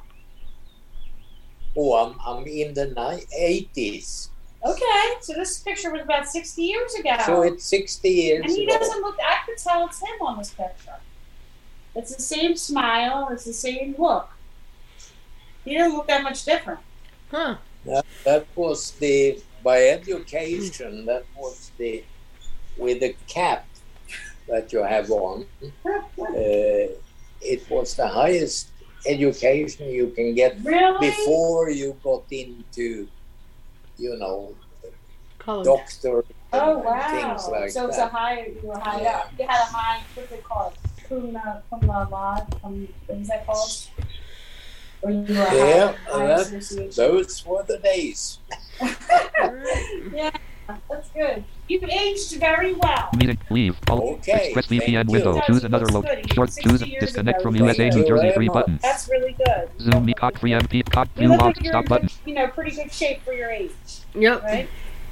[SPEAKER 4] Oh, I'm I'm in the ni- eighties.
[SPEAKER 2] Okay, so this picture was about sixty years ago.
[SPEAKER 4] So it's sixty years
[SPEAKER 2] and he
[SPEAKER 4] ago.
[SPEAKER 2] doesn't look. I could tell it's him on this picture. It's the same smile. It's the same look. He doesn't look that much different.
[SPEAKER 3] Huh.
[SPEAKER 4] That, that was the, by education, that was the, with the cap that you have on, uh, it was the highest education you can get
[SPEAKER 2] Really?
[SPEAKER 4] before you got into, you know,
[SPEAKER 3] College.
[SPEAKER 4] doctor
[SPEAKER 2] Oh
[SPEAKER 4] and
[SPEAKER 2] wow!
[SPEAKER 4] things like
[SPEAKER 2] so it's a
[SPEAKER 4] that.
[SPEAKER 2] high. You were high
[SPEAKER 4] Yeah.
[SPEAKER 2] up. You had a high. What do they call it? Cum cum laude. Cum, what is that called? Or you were a
[SPEAKER 4] Yeah,
[SPEAKER 2] high, high
[SPEAKER 4] that,
[SPEAKER 2] association.
[SPEAKER 4] those were the days.
[SPEAKER 2] Yeah, that's good. You've aged very well.
[SPEAKER 1] Meeting. Leave. All.
[SPEAKER 4] Okay,
[SPEAKER 1] Express V P N
[SPEAKER 4] thank you.
[SPEAKER 1] window.
[SPEAKER 2] Yes,
[SPEAKER 1] Choose
[SPEAKER 2] he
[SPEAKER 1] another
[SPEAKER 2] looks
[SPEAKER 1] location.
[SPEAKER 2] good.
[SPEAKER 1] Short.
[SPEAKER 2] sixty
[SPEAKER 1] Choose.
[SPEAKER 2] years
[SPEAKER 1] Disconnect
[SPEAKER 2] ago.
[SPEAKER 1] from
[SPEAKER 4] Thank
[SPEAKER 1] U S A.
[SPEAKER 4] you
[SPEAKER 1] New Jersey.
[SPEAKER 4] very
[SPEAKER 1] Three
[SPEAKER 4] much.
[SPEAKER 1] buttons.
[SPEAKER 2] That's really good.
[SPEAKER 1] Zoom. Me. Cock. Free M P. Cock.
[SPEAKER 2] You
[SPEAKER 1] View.
[SPEAKER 2] look
[SPEAKER 1] Lock.
[SPEAKER 2] like you're
[SPEAKER 1] Stop
[SPEAKER 2] in
[SPEAKER 1] button.
[SPEAKER 2] good, you know, pretty good shape for your age,
[SPEAKER 3] Yep.
[SPEAKER 2] right?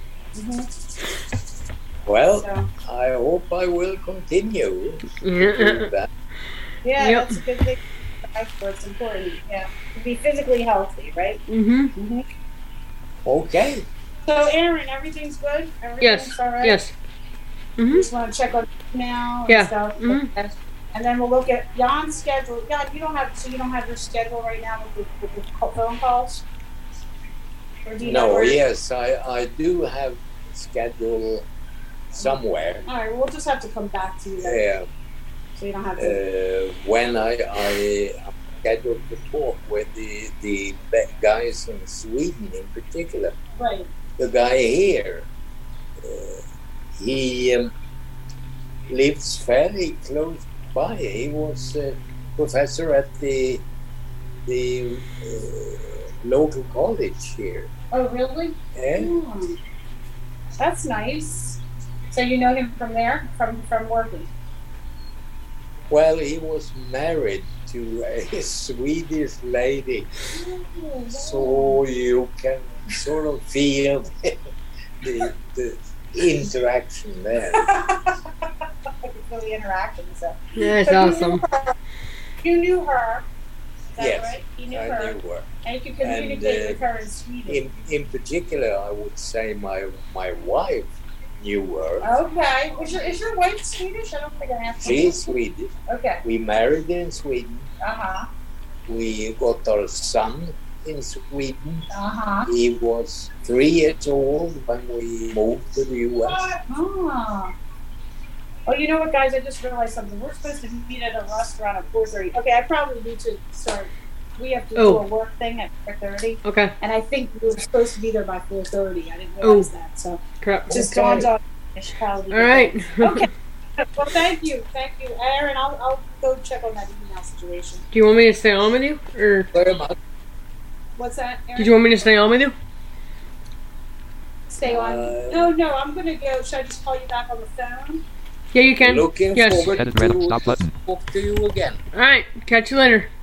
[SPEAKER 2] Mm-hmm.
[SPEAKER 4] Well,
[SPEAKER 2] So,
[SPEAKER 4] I hope I will continue to do
[SPEAKER 3] Yeah.
[SPEAKER 4] that.
[SPEAKER 2] yeah,
[SPEAKER 3] Yep.
[SPEAKER 2] that's a good thing. It's important. Yeah, to be physically healthy, right?
[SPEAKER 3] Mhm.
[SPEAKER 2] Mm-hmm.
[SPEAKER 4] Okay.
[SPEAKER 2] So, Aaron, everything's good. Everything's
[SPEAKER 3] Yes.
[SPEAKER 2] all right.
[SPEAKER 3] Yes.
[SPEAKER 2] You
[SPEAKER 3] Mhm.
[SPEAKER 2] just want to check on now and
[SPEAKER 3] Yeah.
[SPEAKER 2] stuff.
[SPEAKER 3] Mhm.
[SPEAKER 2] Okay. And then we'll look at Jan's schedule. Jan, you don't have so you don't have your schedule right now with the, with the co- phone calls. Or do you know
[SPEAKER 4] No,
[SPEAKER 2] where-
[SPEAKER 4] yes, I, I do have schedule somewhere.
[SPEAKER 2] All right, we'll just have to come back to you then,
[SPEAKER 4] Yeah,
[SPEAKER 2] so you don't have to.
[SPEAKER 4] uh, when I, I am scheduled to talk with the, the be- guys in Sweden in particular.
[SPEAKER 2] Right.
[SPEAKER 4] The guy here, uh, he um, lives fairly close by. He was a professor at the the uh, local college here.
[SPEAKER 2] Oh, really?
[SPEAKER 4] And
[SPEAKER 2] Hmm. That's nice. So you know him from there, from from working.
[SPEAKER 4] well, he was married to a Swedish lady, so you can sort of feel the, the interaction there.
[SPEAKER 2] I can feel the interaction. So.
[SPEAKER 3] That's
[SPEAKER 2] So you
[SPEAKER 3] awesome.
[SPEAKER 2] knew her- You knew her. Is that
[SPEAKER 4] Yes,
[SPEAKER 2] right? You knew
[SPEAKER 4] I
[SPEAKER 2] her.
[SPEAKER 4] knew her.
[SPEAKER 2] And you could communicate
[SPEAKER 4] uh,
[SPEAKER 2] with her in Sweden.
[SPEAKER 4] In in particular, I would say my my wife knew her.
[SPEAKER 2] Okay. Is your is your wife Swedish? I don't think I asked.
[SPEAKER 4] She's Swedish.
[SPEAKER 2] Okay.
[SPEAKER 4] We married in Sweden.
[SPEAKER 2] Uh huh.
[SPEAKER 4] We got our son in Sweden.
[SPEAKER 2] Uh huh.
[SPEAKER 4] He was three years old when we moved to the U S.
[SPEAKER 2] Ah. Oh, you know what, guys? I just realized something. We're supposed to meet at a restaurant at four thirty. Okay, I probably need to start. We have to do
[SPEAKER 3] Oh.
[SPEAKER 2] a work thing at four thirty,
[SPEAKER 3] Okay.
[SPEAKER 2] and I think we were supposed to be there by four thirty. I didn't
[SPEAKER 3] Oh.
[SPEAKER 2] realize that, so
[SPEAKER 3] Crap.
[SPEAKER 2] just
[SPEAKER 4] Okay.
[SPEAKER 2] dawned on. I should probably.
[SPEAKER 3] All
[SPEAKER 2] get
[SPEAKER 3] right.
[SPEAKER 2] that. Okay. Well, thank you, thank you, Aaron. I'll I'll go check on that email situation.
[SPEAKER 3] Do you want me to stay on with you, or
[SPEAKER 4] Very much.
[SPEAKER 2] What's that, Aaron?
[SPEAKER 3] did you want me to stay on with you?
[SPEAKER 2] Stay on?
[SPEAKER 4] Uh,
[SPEAKER 2] no, no. I'm gonna go. Should I just call you back on the phone?
[SPEAKER 3] Yeah, you can.
[SPEAKER 4] Looking
[SPEAKER 3] Yes.
[SPEAKER 4] forward
[SPEAKER 1] Edit red,
[SPEAKER 4] to
[SPEAKER 1] stop button.
[SPEAKER 4] talk to you again.
[SPEAKER 3] All right. Catch you later.